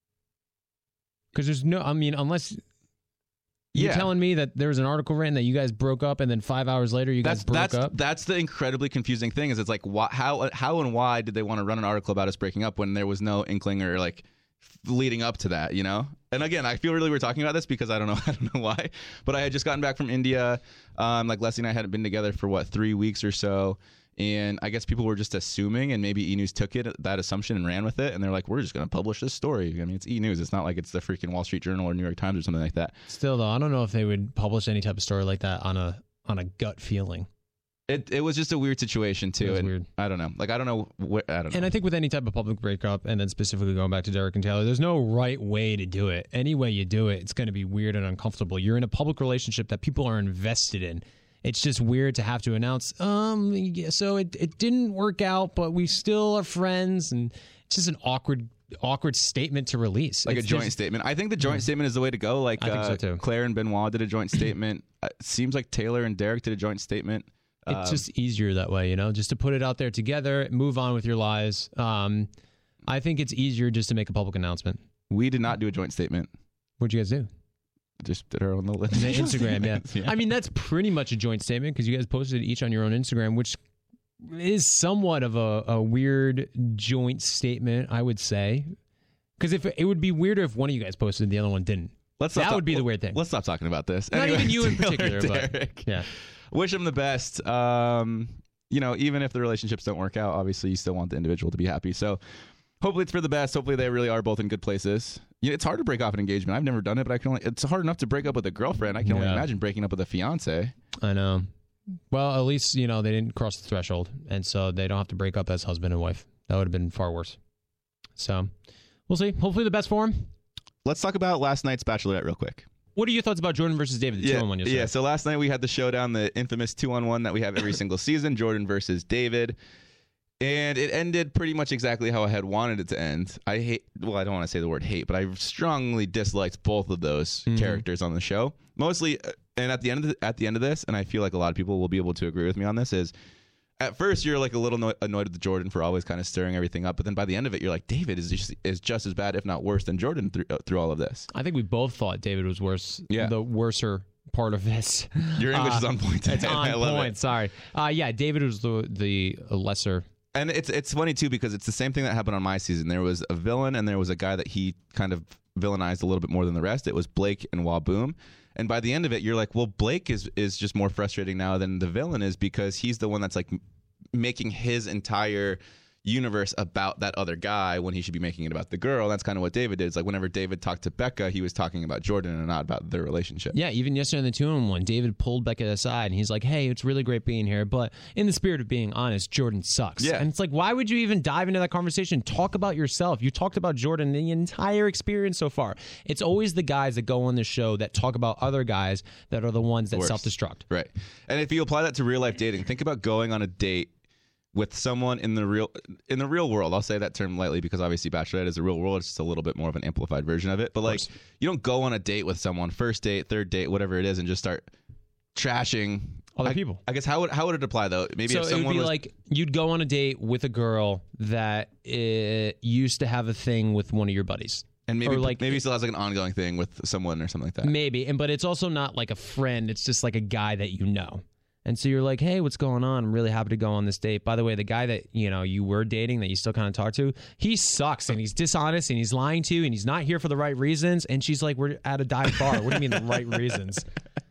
Speaker 1: Because there's unless you're telling me that there was an article written that you guys broke up and then 5 hours later you guys broke up?
Speaker 3: That's the incredibly confusing thing is it's like how and why did they want to run an article about us breaking up when there was no inkling or like leading up to that, And again, I feel really we're talking about this because I don't know why, but I had just gotten back from India. Like Leslie and I hadn't been together for 3 weeks or so. And I guess people were just assuming, and maybe E! News took that assumption and ran with it. And they're like, we're just going to publish this story. I mean, it's E! News. It's not like it's the freaking Wall Street Journal or New York Times or something like that.
Speaker 1: Still, though, I don't know if they would publish any type of story like that on a gut feeling.
Speaker 3: It was just a weird situation, too. It was weird. I don't know. Like, I don't know.
Speaker 1: And I think with any type of public breakup, and then specifically going back to Derek and Taylor, there's no right way to do it. Any way you do it, it's going to be weird and uncomfortable. You're in a public relationship that people are invested in. It's just weird to have to announce, so it didn't work out, but we still are friends. And it's just an awkward statement to release.
Speaker 3: Like a joint statement. I think the joint statement is the way to go. Like
Speaker 1: I think so too.
Speaker 3: Claire and Benoit did a joint statement. It seems like Taylor and Derek did a joint statement.
Speaker 1: It's just easier that way, just to put it out there together, move on with your lives. I think it's easier just to make a public announcement.
Speaker 3: We did not do a joint statement.
Speaker 1: What'd you guys do?
Speaker 3: Just did our own little
Speaker 1: Instagram, yeah. I mean, that's pretty much a joint statement because you guys posted each on your own Instagram, which is somewhat of a weird joint statement, I would say. Because if it would be weirder if one of you guys posted and the other one didn't. That would be the weird thing.
Speaker 3: Let's stop talking about this.
Speaker 1: Not even you in particular,
Speaker 3: Derek.
Speaker 1: But yeah.
Speaker 3: Wish them the best. Even if the relationships don't work out, obviously you still want the individual to be happy. So hopefully it's for the best. Hopefully they really are both in good places. It's hard to break off an engagement. I've never done it, but it's hard enough to break up with a girlfriend. I can only imagine breaking up with a fiance.
Speaker 1: I know. Well, at least, they didn't cross the threshold, and so they don't have to break up as husband and wife. That would have been far worse. So we'll see. Hopefully the best for him.
Speaker 3: Let's talk about last night's Bachelorette real quick.
Speaker 1: What are your thoughts about Jordan versus David, the 2-on-1 yesterday?
Speaker 3: Yeah, so last night we had the showdown, the infamous 2-on-1 that we have every single season, Jordan versus David. And it ended pretty much exactly how I had wanted it to end. I don't want to say the word hate, but I strongly disliked both of those characters on the show. Mostly, and at the end of this, and I feel like a lot of people will be able to agree with me on this, is at first you're like a little annoyed with Jordan for always kind of stirring everything up, but then by the end of it, you're like, David is just as bad, if not worse, than Jordan through all of this.
Speaker 1: I think we both thought David was worse. Yeah. The worser part of this.
Speaker 3: Your English is on point today.
Speaker 1: It's on point. Sorry. David was the lesser.
Speaker 3: And it's funny, too, because it's the same thing that happened on my season. There was a villain, and there was a guy that he kind of villainized a little bit more than the rest. It was Blake and Waboom. And by the end of it, you're like, well, Blake is just more frustrating now than the villain is because he's the one that's, like, making his entire, universe about that other guy when he should be making it about the girl. That's kind of what David did. It's like whenever David talked to Becca, he was talking about Jordan and not about their relationship.
Speaker 1: Yeah, even yesterday in the 2-on-1, David pulled Becca aside and he's like, hey, it's really great being here, but in the spirit of being honest, Jordan sucks.
Speaker 3: Yeah.
Speaker 1: And it's like, why would you even dive into that conversation? Talk about yourself. You talked about Jordan the entire experience so far. It's always the guys that go on the show that talk about other guys that are the ones that self-destruct.
Speaker 3: Right. And if you apply that to real life dating, think about going on a date with someone in the real world. I'll say that term lightly because obviously Bachelorette is a real world. It's just a little bit more of an amplified version of it. But like, you don't go on a date with someone, first date, third date, whatever it is, and just start trashing
Speaker 1: other people.
Speaker 3: I guess how would it apply though? Maybe
Speaker 1: so
Speaker 3: if someone
Speaker 1: it would be like you'd go on a date with a girl that used to have a thing with one of your buddies.
Speaker 3: And maybe still has like an ongoing thing with someone or something like that.
Speaker 1: Maybe, but it's also not like a friend. It's just like a guy that you know. And so you're like, hey, what's going on? I'm really happy to go on this date. By the way, the guy that you were dating that you still kind of talk to, he sucks and he's dishonest and he's lying to you and he's not here for the right reasons. And she's like, we're at a dive bar. What do you mean the right reasons?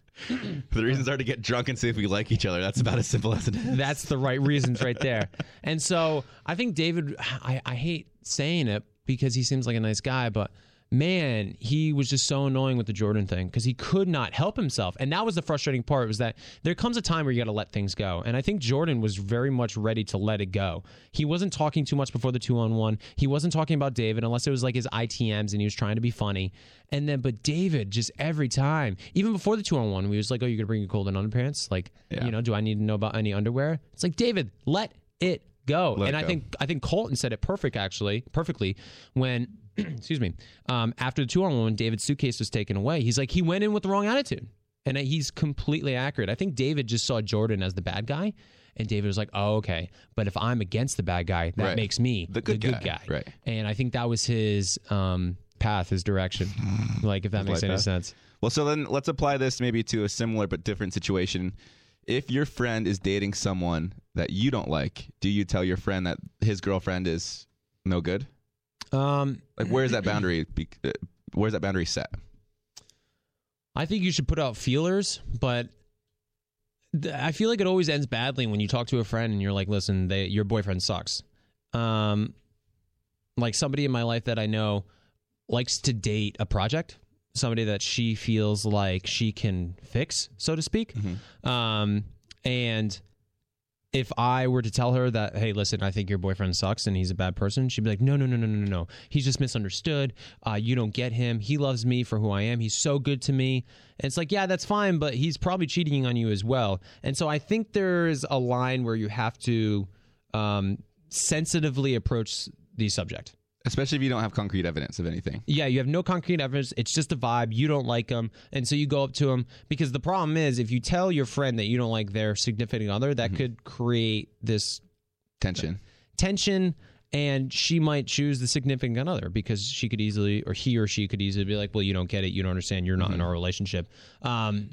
Speaker 3: The reasons are to get drunk and see if we like each other. That's about as simple as it is.
Speaker 1: That's the right reasons right there. And so I think David, I hate saying it because he seems like a nice guy, but man, he was just so annoying with the Jordan thing because he could not help himself. And that was the frustrating part, was that there comes a time where you got to let things go. And I think Jordan was very much ready to let it go. He wasn't talking too much before the 2-on-1. He wasn't talking about David unless it was like his ITMs and he was trying to be funny. But David, just every time, even before the 2-on-1, he was like, oh, you're going to bring your cold and underpants? Like, do I need to know about any underwear? It's like, David, let it go. I think Colton said it perfectly when excuse me, after the 2-on-1, David's suitcase was taken away. He's like, he went in with the wrong attitude. And he's completely accurate. I think David just saw Jordan as the bad guy. And David was like, oh, okay. But if I'm against the bad guy, that makes me the good guy.
Speaker 3: Right.
Speaker 1: And I think that was his path, his direction. Like, if that makes any sense.
Speaker 3: Well, so then let's apply this maybe to a similar but different situation. If your friend is dating someone that you don't like, do you tell your friend that his girlfriend is no good? Like, where's that boundary? Where's that boundary set?
Speaker 1: I think you should put out feelers, but I feel like it always ends badly when you talk to a friend and you're like, listen, your boyfriend sucks. Like, somebody in my life that I know likes to date a project, somebody that she feels like she can fix, so to speak. Mm-hmm. And if I were to tell her that, hey, listen, I think your boyfriend sucks and he's a bad person, she'd be like, no. He's just misunderstood. You don't get him. He loves me for who I am. He's so good to me. And it's like, yeah, that's fine, but he's probably cheating on you as well. And so I think there's a line where you have to sensitively approach the subject.
Speaker 3: Especially if you don't have concrete evidence of anything.
Speaker 1: Yeah, you have no concrete evidence. It's just a vibe. You don't like them. And so you go up to him. Because the problem is, if you tell your friend that you don't like their significant other, that could create this
Speaker 3: tension.
Speaker 1: And she might choose the significant other because she could easily, or he or she could easily be like, well, you don't get it. You don't understand. You're not in our relationship. And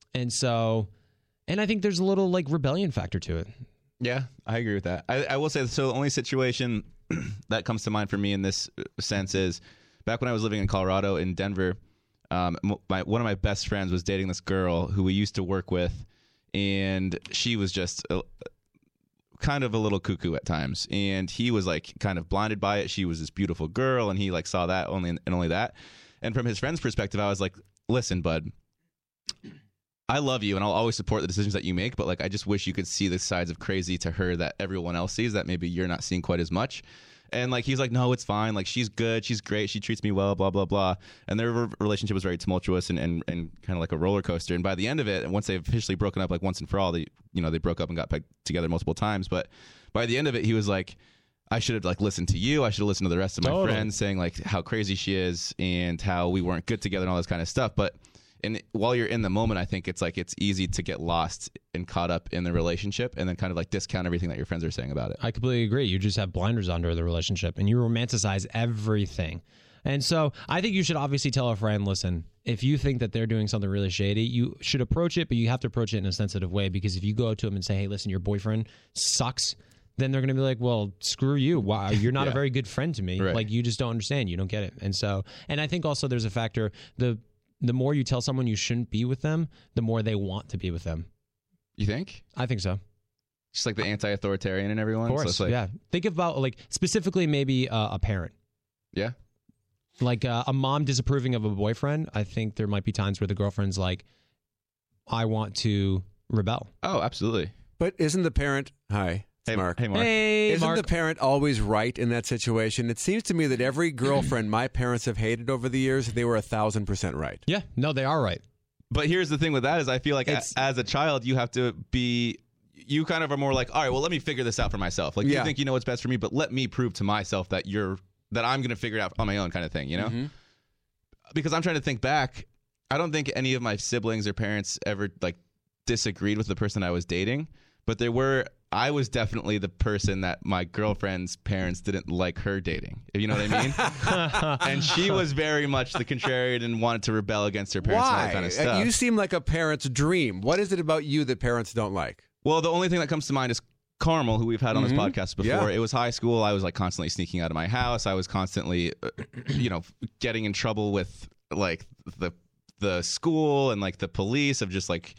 Speaker 1: I think there's a little like rebellion factor to it.
Speaker 3: Yeah, I agree with that. I will say, so the only situation that comes to mind for me in this sense is back when I was living in Colorado, in Denver, one of my best friends was dating this girl who we used to work with, and she was just kind of a little cuckoo at times, and he was like kind of blinded by it. She was this beautiful girl, and he like saw that only that. And from his friend's perspective, I was like, listen, bud, I love you and I'll always support the decisions that you make, but like, I just wish you could see the sides of crazy to her that everyone else sees that maybe you're not seeing quite as much. And like, he's like, no, it's fine. Like, she's good. She's great. She treats me well, blah, blah, blah. And their relationship was very tumultuous and kind of like a roller coaster. And by the end of it, once they've officially broken up, like once and for all, they broke up and got back together multiple times. But by the end of it, he was like, I should have like listened to you. I should have listened to the rest of my friends saying like how crazy she is and how we weren't good together and all this kind of stuff. But while you're in the moment, I think it's easy to get lost and caught up in the relationship and then kind of like discount everything that your friends are saying about it.
Speaker 1: I completely agree. You just have blinders under the relationship and you romanticize everything. And so I think you should obviously tell a friend, listen, if you think that they're doing something really shady, you should approach it, but you have to approach it in a sensitive way, because if you go up to them and say, hey, listen, your boyfriend sucks, then they're going to be like, well, screw you. Wow, you're not a very good friend to me. Right. Like, you just don't understand. You don't get it. And I think also there's a factor, the more you tell someone you shouldn't be with them, the more they want to be with them.
Speaker 3: You think?
Speaker 1: I think so.
Speaker 3: She's like the anti-authoritarian in everyone.
Speaker 1: Of course,
Speaker 3: so
Speaker 1: yeah. Think about like specifically maybe a parent.
Speaker 3: Yeah.
Speaker 1: Like a mom disapproving of a boyfriend. I think there might be times where the girlfriend's like, I want to rebel.
Speaker 3: Oh, absolutely.
Speaker 2: But isn't the parent... Hi.
Speaker 3: Hey,
Speaker 2: Mark.
Speaker 3: Hey, Mark.
Speaker 1: Hey,
Speaker 2: Isn't
Speaker 1: Mark.
Speaker 2: the parent always right in that situation? It seems to me that every girlfriend my parents have hated over the years, they were 1,000% right.
Speaker 1: Yeah, no, they are right.
Speaker 3: But here's the thing with that is I feel like as a child, you have to be... You kind of are more like, all right, well, let me figure this out for myself. Like, you think you know what's best for me, but let me prove to myself that I'm going to figure it out on my own kind of thing, you know? Mm-hmm. Because I'm trying to think back. I don't think any of my siblings or parents ever, like, disagreed with the person I was dating. But I was definitely the person that my girlfriend's parents didn't like her dating, if you know what I mean. And she was very much the contrarian and wanted to rebel against her parents and all that kind of stuff.
Speaker 2: You seem like a parent's dream. What is it about you that parents don't like?
Speaker 3: Well, the only thing that comes to mind is Carmel, who we've had on this podcast before.
Speaker 2: Yeah.
Speaker 3: It was high school. I was like constantly sneaking out of my house. I was constantly, getting in trouble with like the school and like the police of just like,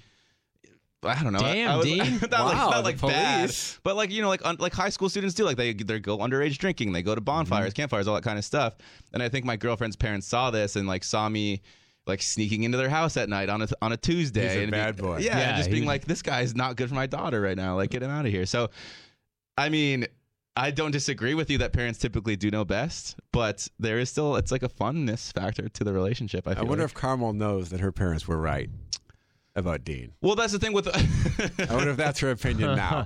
Speaker 3: I don't know.
Speaker 1: Damn, Dean.
Speaker 3: Not like bad, but like, like high school students do. Like they go underage drinking. They go to bonfires, campfires, all that kind of stuff. And I think my girlfriend's parents saw this and like saw me like sneaking into their house at night on a Tuesday.
Speaker 2: He's a
Speaker 3: and
Speaker 2: bad boy.
Speaker 3: Yeah, and just being like, this guy's not good for my daughter right now. Like, get him out of here. So, I mean, I don't disagree with you that parents typically do know best, but there is still, it's like a funness factor to the relationship. I
Speaker 2: wonder if Carmel knows that her parents were right about Dean.
Speaker 3: Well, that's the thing with...
Speaker 2: I wonder if that's her opinion now.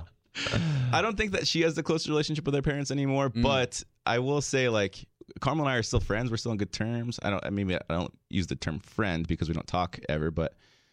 Speaker 3: I don't think that she has the closest relationship with her parents anymore, but I will say, like, Carmel and I are still friends. We're still on good terms. I don't use the term friend because we don't talk ever, but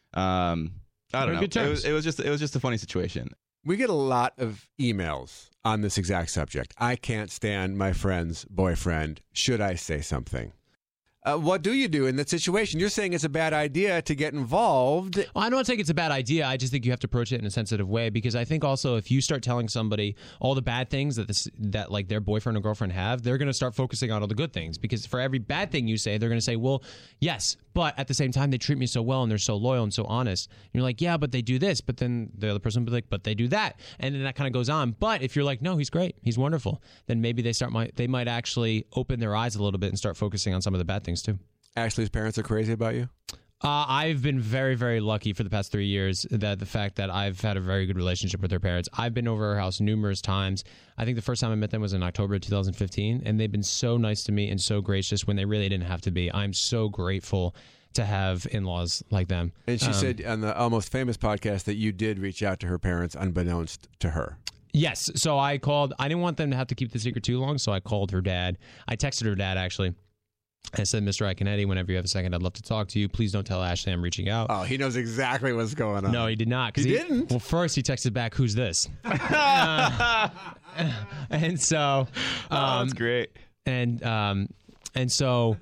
Speaker 3: I don't know. It was just a funny situation.
Speaker 2: We get a lot of emails on this exact subject. I can't stand my friend's boyfriend. Should I say something? What do you do in that situation? You're saying it's a bad idea to get involved.
Speaker 1: Well, I don't think it's a bad idea. I just think you have to approach it in a sensitive way, because I think also if you start telling somebody all the bad things that like their boyfriend or girlfriend have, they're going to start focusing on all the good things, because for every bad thing you say, they're going to say, well, yes, but at the same time, they treat me so well and they're so loyal and so honest. And you're like, yeah, but they do this. But then the other person will be like, but they do that. And then that kind of goes on. But if you're like, no, he's great, he's wonderful, then maybe they might actually open their eyes a little bit and start focusing on some of the bad things too.
Speaker 2: Ashley's parents are crazy about you?
Speaker 1: I've been very, very lucky for the past 3 years that the fact that I've had a very good relationship with their parents. I've been over her house numerous times. I think the first time I met them was in October of 2015, and they've been so nice to me and so gracious when they really didn't have to be. I'm so grateful to have in-laws like them.
Speaker 2: And she said on the Almost Famous podcast that you did reach out to her parents unbeknownst to her.
Speaker 1: Yes. So I called. I didn't want them to have to keep the secret too long, so I called her dad. I texted her dad, actually. I said, Mr. Iaconetti, whenever you have a second, I'd love to talk to you. Please don't tell Ashley I'm reaching out.
Speaker 2: Oh, he knows exactly what's going on.
Speaker 1: No, he did not.
Speaker 2: He didn't?
Speaker 1: Well, first he texted back, who's this? And so...
Speaker 3: that's great.
Speaker 1: And so...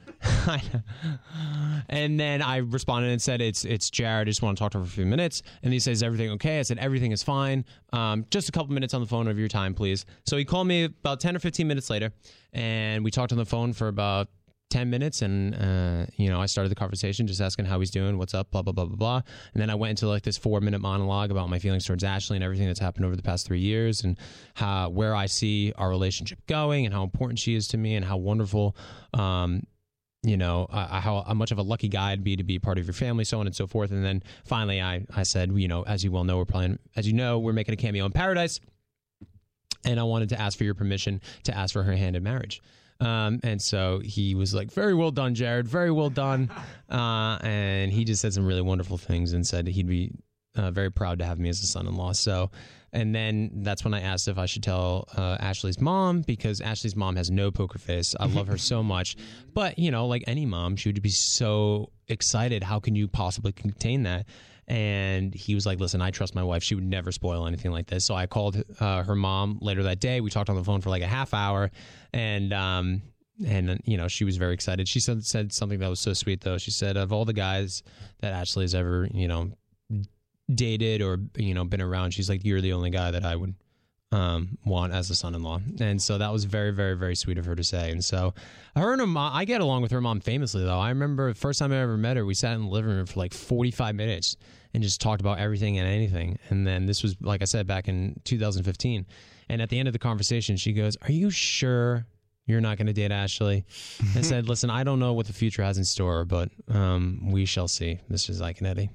Speaker 1: and then I responded and said, it's Jared. I just want to talk to her for a few minutes. And he says, everything okay? I said, everything is fine. Just a couple minutes on the phone of your time, please. So he called me about 10 or 15 minutes later, and we talked on the phone for about 10 minutes, and I started the conversation just asking how he's doing, what's up, blah blah blah blah blah. And then I went into like this 4-minute monologue about my feelings towards Ashley and everything that's happened over the past 3 years, and where I see our relationship going, and how important she is to me, and how wonderful how much of a lucky guy I'd be to be part of your family, so on and so forth. And then finally I said, as you well know, we're making a cameo in Paradise, and I wanted to ask for your permission to ask for her hand in marriage. And so he was like, very well done, Jared. Very well done. And he just said some really wonderful things and said he'd be very proud to have me as a son-in-law. So, and then that's when I asked if I should tell Ashley's mom, because Ashley's mom has no poker face. I love her so much. But, like any mom, she would be so excited. How can you possibly contain that? And he was like, listen, I trust my wife. She would never spoil anything like this. So I called her mom later that day. We talked on the phone for like a half hour, and she was very excited. She said something that was so sweet, though. She said, of all the guys that Ashley has ever, dated or, been around, she's like, you're the only guy that I would Juan as a son-in-law. And so that was very, very, very sweet of her to say. And so her and her mom, I get along with her mom famously, though. I remember the first time I ever met her, we sat in the living room for like 45 minutes and just talked about everything and anything. And then this was, like I said, back in 2015. And at the end of the conversation, she goes, "Are you sure you're not going to date Ashley?" I said, "Listen, I don't know what the future has in store, but we shall see, Mr. Zachanetti."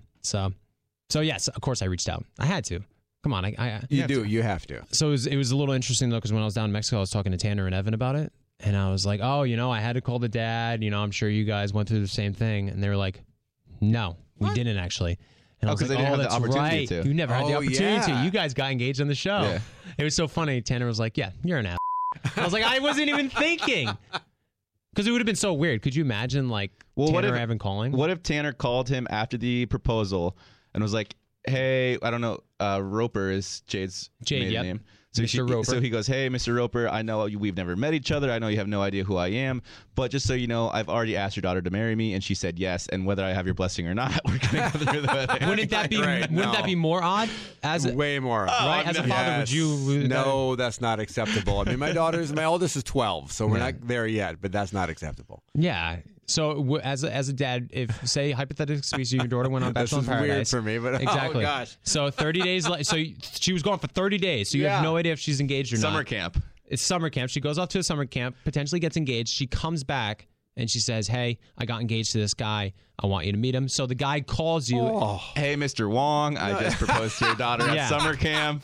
Speaker 1: So yes, of course I reached out. I had to. Come on.
Speaker 2: You have to.
Speaker 1: So it was a little interesting, though, because when I was down in Mexico, I was talking to Tanner and Evan about it. And I was like, oh, I had to call the dad. I'm sure you guys went through the same thing. And they were like, no, we didn't actually. And I was like,
Speaker 3: they didn't have the
Speaker 1: that's
Speaker 3: opportunity
Speaker 1: right.
Speaker 3: to.
Speaker 1: You never had the opportunity to. You guys got engaged on the show.
Speaker 3: Yeah.
Speaker 1: It was so funny. Tanner was like, yeah, you're an ass. I was like, I wasn't even thinking. Because it would have been so weird. Could you imagine, Tanner or Evan calling?
Speaker 3: What if Tanner called him after the proposal and was like, hey, I don't know, Roper is Jade's maiden name. So
Speaker 1: Mr. Roper.
Speaker 3: So he goes, hey, Mr. Roper, I know we've never met each other. I know you have no idea who I am. But just so you know, I've already asked your daughter to marry me, and she said yes. And whether I have your blessing or not, we're going to go through the wedding.
Speaker 1: Wouldn't that be more odd?
Speaker 2: Way more.
Speaker 1: Right? As a father, would you?
Speaker 2: No, that's not acceptable. I mean, my oldest is 12, so we're not there yet, but that's not acceptable.
Speaker 1: Yeah. So as a dad, if say hypothetically speaking, your daughter went on Bachelor in Paradise.
Speaker 2: This is weird for me, but
Speaker 1: exactly.
Speaker 2: Oh gosh.
Speaker 1: So 30 days. So she was gone for 30 days. So you have no idea if she's engaged or not.
Speaker 3: Summer camp.
Speaker 1: It's summer camp. She goes off to a summer camp, potentially gets engaged. She comes back and she says, "Hey, I got engaged to this guy. I want you to meet him." So the guy calls you.
Speaker 2: Oh.
Speaker 3: Hey, Mr. Wong, I just proposed to your daughter at summer camp.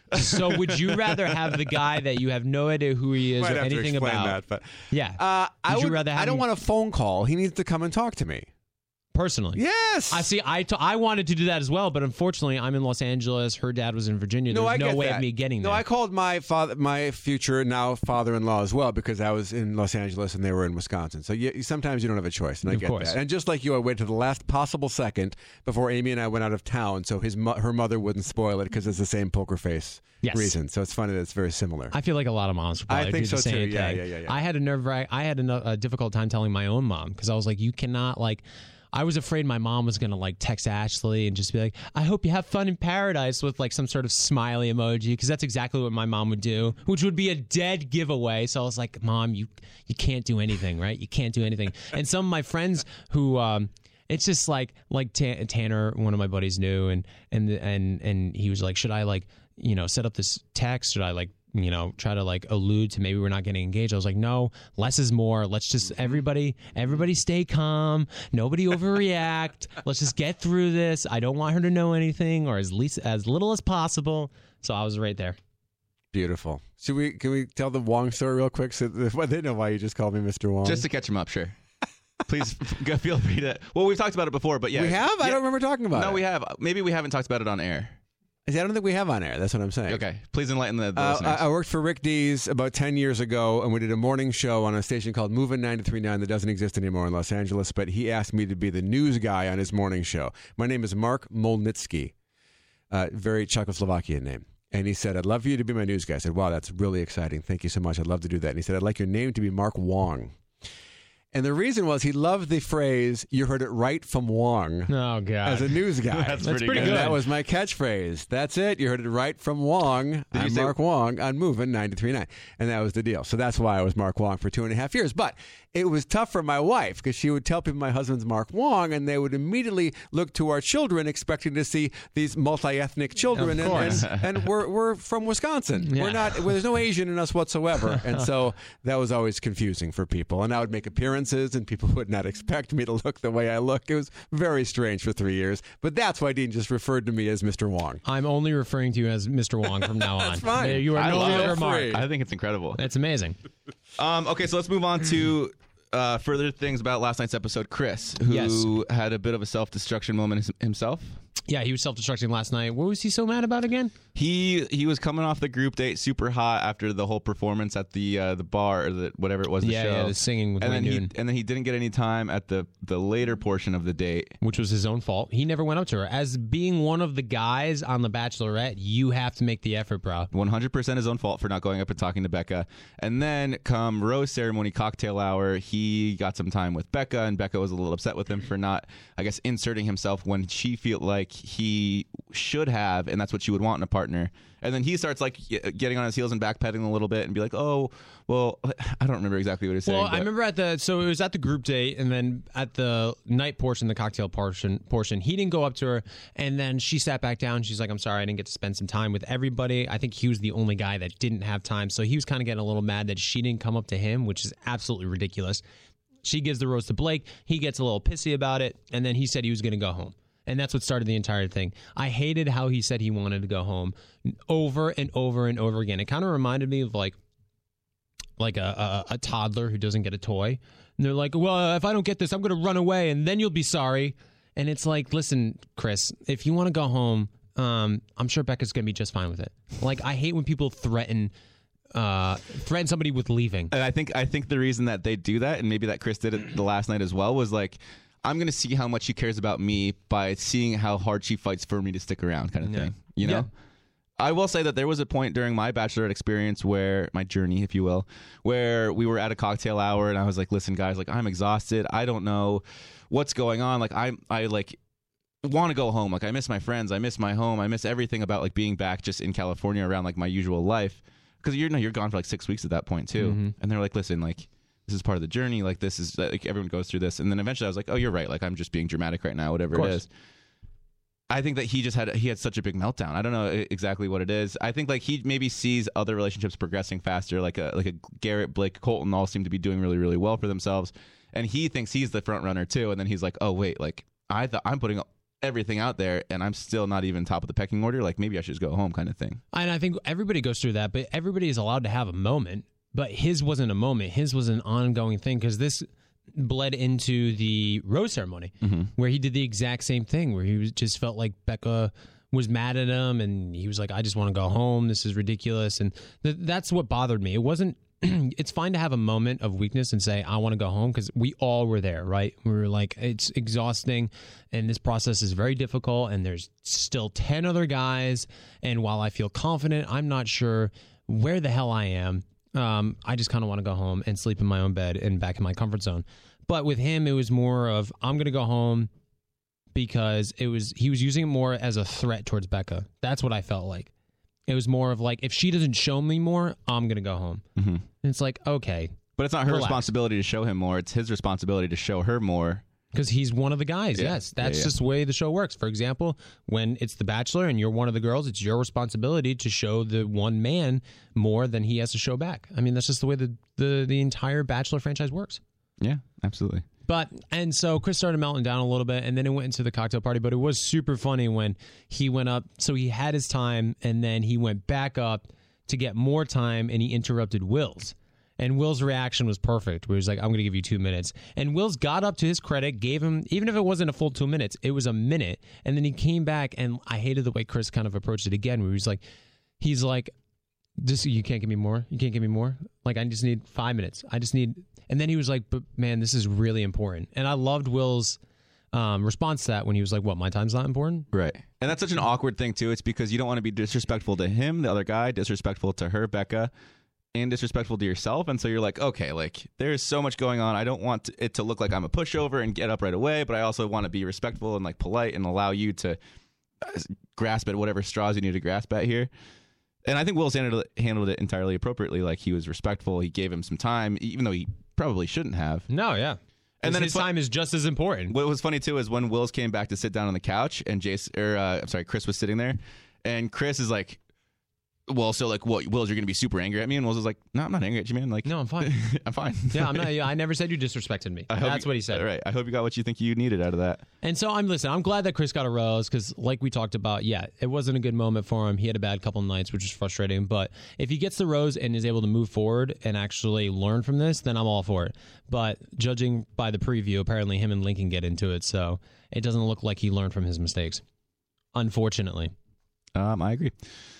Speaker 1: So would you rather have the guy that you have no idea who he is
Speaker 2: Might
Speaker 1: or
Speaker 2: have
Speaker 1: anything
Speaker 2: to explain
Speaker 1: about?
Speaker 2: That, but
Speaker 1: Would you rather have
Speaker 2: I don't
Speaker 1: him
Speaker 2: want a phone call. He needs to come and talk to me.
Speaker 1: personally?
Speaker 2: Yes.
Speaker 1: I see. I wanted to do that as well, but unfortunately, I'm in Los Angeles. Her dad was in Virginia. There's no way of me getting there.
Speaker 2: No, I called my future now father-in-law as well because I was in Los Angeles and they were in Wisconsin. So sometimes you don't have a choice, and I get that. And just like you, I waited to the last possible second before Amy and I went out of town, so her mother wouldn't spoil it because it's the same poker face reason. So it's funny that it's very similar.
Speaker 1: I feel like a lot of moms would probably do the same thing.
Speaker 2: Yeah.
Speaker 1: I had I had a difficult time telling my own mom because I was like, you cannot I was afraid my mom was going to text Ashley and just be like, I hope you have fun in paradise with some sort of smiley emoji, because that's exactly what my mom would do, which would be a dead giveaway. So I was like, Mom, you can't do anything, right? You can't do anything. And some of my friends who it's just like Tanner, one of my buddies knew, and he was like, should I set up this text? Should I try to allude to maybe we're not getting engaged? I was like, no, less is more. Let's just everybody stay calm. Nobody overreact. Let's just get through this. I don't want her to know anything, or as little as possible. So I was right there.
Speaker 2: Beautiful. Can we tell the Wong story real quick? So they know why you just called me Mr. Wong.
Speaker 3: Just to catch him up, sure. Please feel free to. Well, we've talked about it before, but yeah,
Speaker 2: we have.
Speaker 3: Yeah.
Speaker 2: I don't remember talking about it.
Speaker 3: No, we have. Maybe we haven't talked about it on air.
Speaker 2: I don't think we have on air. That's what I'm saying.
Speaker 3: Okay. Please enlighten the listeners.
Speaker 2: I worked for Rick Dees about 10 years ago, and we did a morning show on a station called Movin' 93.9 that doesn't exist anymore in Los Angeles, but he asked me to be the news guy on his morning show. My name is Mark Molnitsky, very Czechoslovakian name. And he said, I'd love for you to be my news guy. I said, wow, that's really exciting. Thank you so much. I'd love to do that. And he said, I'd like your name to be Mark Wong. And the reason was he loved the phrase, you heard it right from Wong.
Speaker 1: Oh, God.
Speaker 2: As a news guy.
Speaker 3: That's pretty good.
Speaker 2: And that was my catchphrase. That's it. You heard it right from Wong. I'm Mark Wong on Movin' 93.9. And that was the deal. So that's why I was Mark Wong for 2.5 years. But it was tough for my wife because she would tell people my husband's Mark Wong, and they would immediately look to our children expecting to see these multi-ethnic children.
Speaker 1: Of course.
Speaker 2: And we're from Wisconsin. Yeah. There's no Asian in us whatsoever. And so that was always confusing for people. And I would make appearances, and people would not expect me to look the way I look. It was very strange for 3 years. But that's why Dean just referred to me as Mr. Wong.
Speaker 1: I'm only referring to you as Mr. Wong from now on.
Speaker 2: That's fine.
Speaker 1: You are no longer Mark.
Speaker 3: I think it's incredible.
Speaker 1: It's amazing.
Speaker 3: Okay, so let's move on to further things about last night's episode. Chris, who had a bit of a self-destruction moment himself.
Speaker 1: Yeah, he was self-destructing last night. What was he so mad about again?
Speaker 3: He was coming off the group date super hot after the whole performance at the bar or whatever it was, the show.
Speaker 1: Yeah, the singing with Wayne Newton.
Speaker 3: And then he didn't get any time at the later portion of the date.
Speaker 1: Which was his own fault. He never went up to her. As being one of the guys on The Bachelorette, you have to make the effort, bro.
Speaker 3: 100% his own fault for not going up and talking to Becca. And then come rose ceremony cocktail hour, he got some time with Becca, and Becca was a little upset with him for not, I guess, inserting himself when she felt like he should have, and that's what she would want in a partner, partner. And then he starts like getting on his heels and backpedaling a little bit and be like, oh, well, I don't remember exactly what he's saying.
Speaker 1: Well, I remember so it was at the group date, and then at the night portion, the cocktail portion, he didn't go up to her, and then she sat back down. She's like, I'm sorry, I didn't get to spend some time with everybody. I think he was the only guy that didn't have time. So he was kind of getting a little mad that she didn't come up to him, which is absolutely ridiculous. She gives the rose to Blake. He gets a little pissy about it, and then he said he was going to go home. And that's what started the entire thing. I hated how he said he wanted to go home over and over and over again. It kind of reminded me of like a toddler who doesn't get a toy. And they're like, well, if I don't get this, I'm going to run away, and then you'll be sorry. And it's like, listen, Chris, if you want to go home, I'm sure Becca's going to be just fine with it. Like, I hate when people threaten somebody with leaving.
Speaker 3: And I think the reason that they do that, and maybe that Chris did it the last night as well, was like, I'm going to see how much she cares about me by seeing how hard she fights for me to stick around, kind of thing. You know? Yeah. I will say that there was a point during my bachelorette experience my journey, if you will, where we were at a cocktail hour and I was like, listen, guys, like, I'm exhausted. I don't know what's going on. Like, I like want to go home. Like, I miss my friends. I miss my home. I miss everything about like being back just in California around like my usual life. Because you're gone for like 6 weeks at that point too. Mm-hmm. And they're like, listen, like, this is part of the journey. Like, this is like everyone goes through this. And then eventually I was like, oh, you're right. Like, I'm just being dramatic right now, whatever it is. I think that he had such a big meltdown. I don't know exactly what it is. I think like he maybe sees other relationships progressing faster, like a Garrett, Blake, Colton all seem to be doing really, really well for themselves. And he thinks he's the front runner too. And then he's like, oh, wait, like I'm putting everything out there and I'm still not even top of the pecking order. Like, maybe I should just go home, kind of thing.
Speaker 1: And I think everybody goes through that, but everybody is allowed to have a moment. But his wasn't a moment. His was an ongoing thing, because this bled into the rose ceremony, where he did the exact same thing, where he just felt like Becca was mad at him, and he was like, I just want to go home. This is ridiculous. And that's what bothered me. It wasn't, it's fine to have a moment of weakness and say, I want to go home, because we all were there, right? We were like, it's exhausting, and this process is very difficult, and there's still 10 other guys, and while I feel confident, I'm not sure where the hell I am. I just kind of want to go home and sleep in my own bed and back in my comfort zone. But with him, it was more of, I'm going to go home, because he was using it more as a threat towards Becca. That's what I felt like. It was more of like, if she doesn't show me more, I'm going to go home. Mm-hmm. And it's like, okay.
Speaker 3: But it's not her responsibility to show him more. It's his responsibility to show her more.
Speaker 1: Because he's one of the guys, yes. That's just the way the show works. For example, when it's The Bachelor and you're one of the girls, it's your responsibility to show the one man more than he has to show back. I mean, that's just the way the entire Bachelor franchise works.
Speaker 3: Yeah, absolutely.
Speaker 1: And so Chris started melting down a little bit, and then it went into the cocktail party. But it was super funny when he went up. So he had his time, and then he went back up to get more time, and he interrupted Will's. And Will's reaction was perfect, where he was like, I'm going to give you 2 minutes. And Will's got up, to his credit, gave him, even if it wasn't a full 2 minutes, it was a minute. And then he came back, and I hated the way Chris kind of approached it again, where he's like, this, you can't give me more? You can't give me more? Like, I just need 5 minutes. And then he was like, but man, this is really important. And I loved Will's response to that when he was like, what, my time's not important?
Speaker 3: Right. And that's such an awkward thing, too. It's because you don't want to be disrespectful to him, the other guy, disrespectful to her, Becca, and disrespectful to yourself. And so you're like, okay, like, there's so much going on. I don't want it to look like I'm a pushover and get up right away, but I also want to be respectful and like polite and allow you to grasp at whatever straws you need to grasp at here. And I think Will's handled it entirely appropriately. Like, he was respectful. He gave him some time, even though he probably shouldn't have.
Speaker 1: No, yeah. And then his time is just as important.
Speaker 3: What was funny too is when Will's came back to sit down on the couch, and Chris was sitting there, and Chris is like, well, so like, what, Wills, you're going to be super angry at me? And Wills was like, no, I'm not angry at you, man. Like,
Speaker 1: no, I'm fine.
Speaker 3: I'm fine.
Speaker 1: Yeah, I'm not. I never said you disrespected me. That's what he said.
Speaker 3: Right. I hope you got what you think you needed out of that.
Speaker 1: And so I'm glad that Chris got a rose, because like we talked about, yeah, it wasn't a good moment for him. He had a bad couple of nights, which was frustrating. But if he gets the rose and is able to move forward and actually learn from this, then I'm all for it. But judging by the preview, apparently him and Lincoln get into it. So it doesn't look like he learned from his mistakes, unfortunately.
Speaker 3: I agree.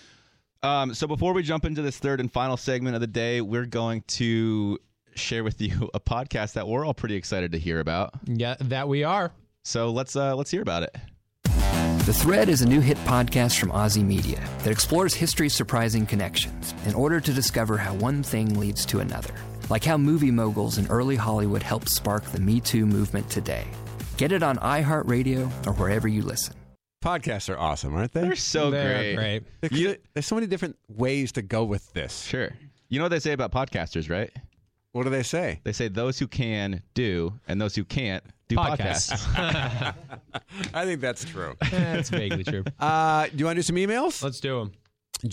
Speaker 3: So before we jump into this third and final segment of the day, we're going to share with you a podcast that we're all pretty excited to hear about.
Speaker 1: Yeah, that we are.
Speaker 3: So let's hear about it.
Speaker 5: The Thread is a new hit podcast from Aussie Media that explores history's surprising connections in order to discover how one thing leads to another, like how movie moguls in early Hollywood helped spark the Me Too movement today. Get it on iHeartRadio or wherever you listen.
Speaker 2: Podcasts are awesome, aren't they?
Speaker 3: They're so great.
Speaker 2: There's so many different ways to go with this.
Speaker 3: Sure. You know what they say about podcasters, right?
Speaker 2: What do they say?
Speaker 3: They say those who can do, and those who can't do podcasts.
Speaker 2: I think that's true.
Speaker 1: That's vaguely true.
Speaker 2: Do you want to do some emails?
Speaker 1: Let's do them.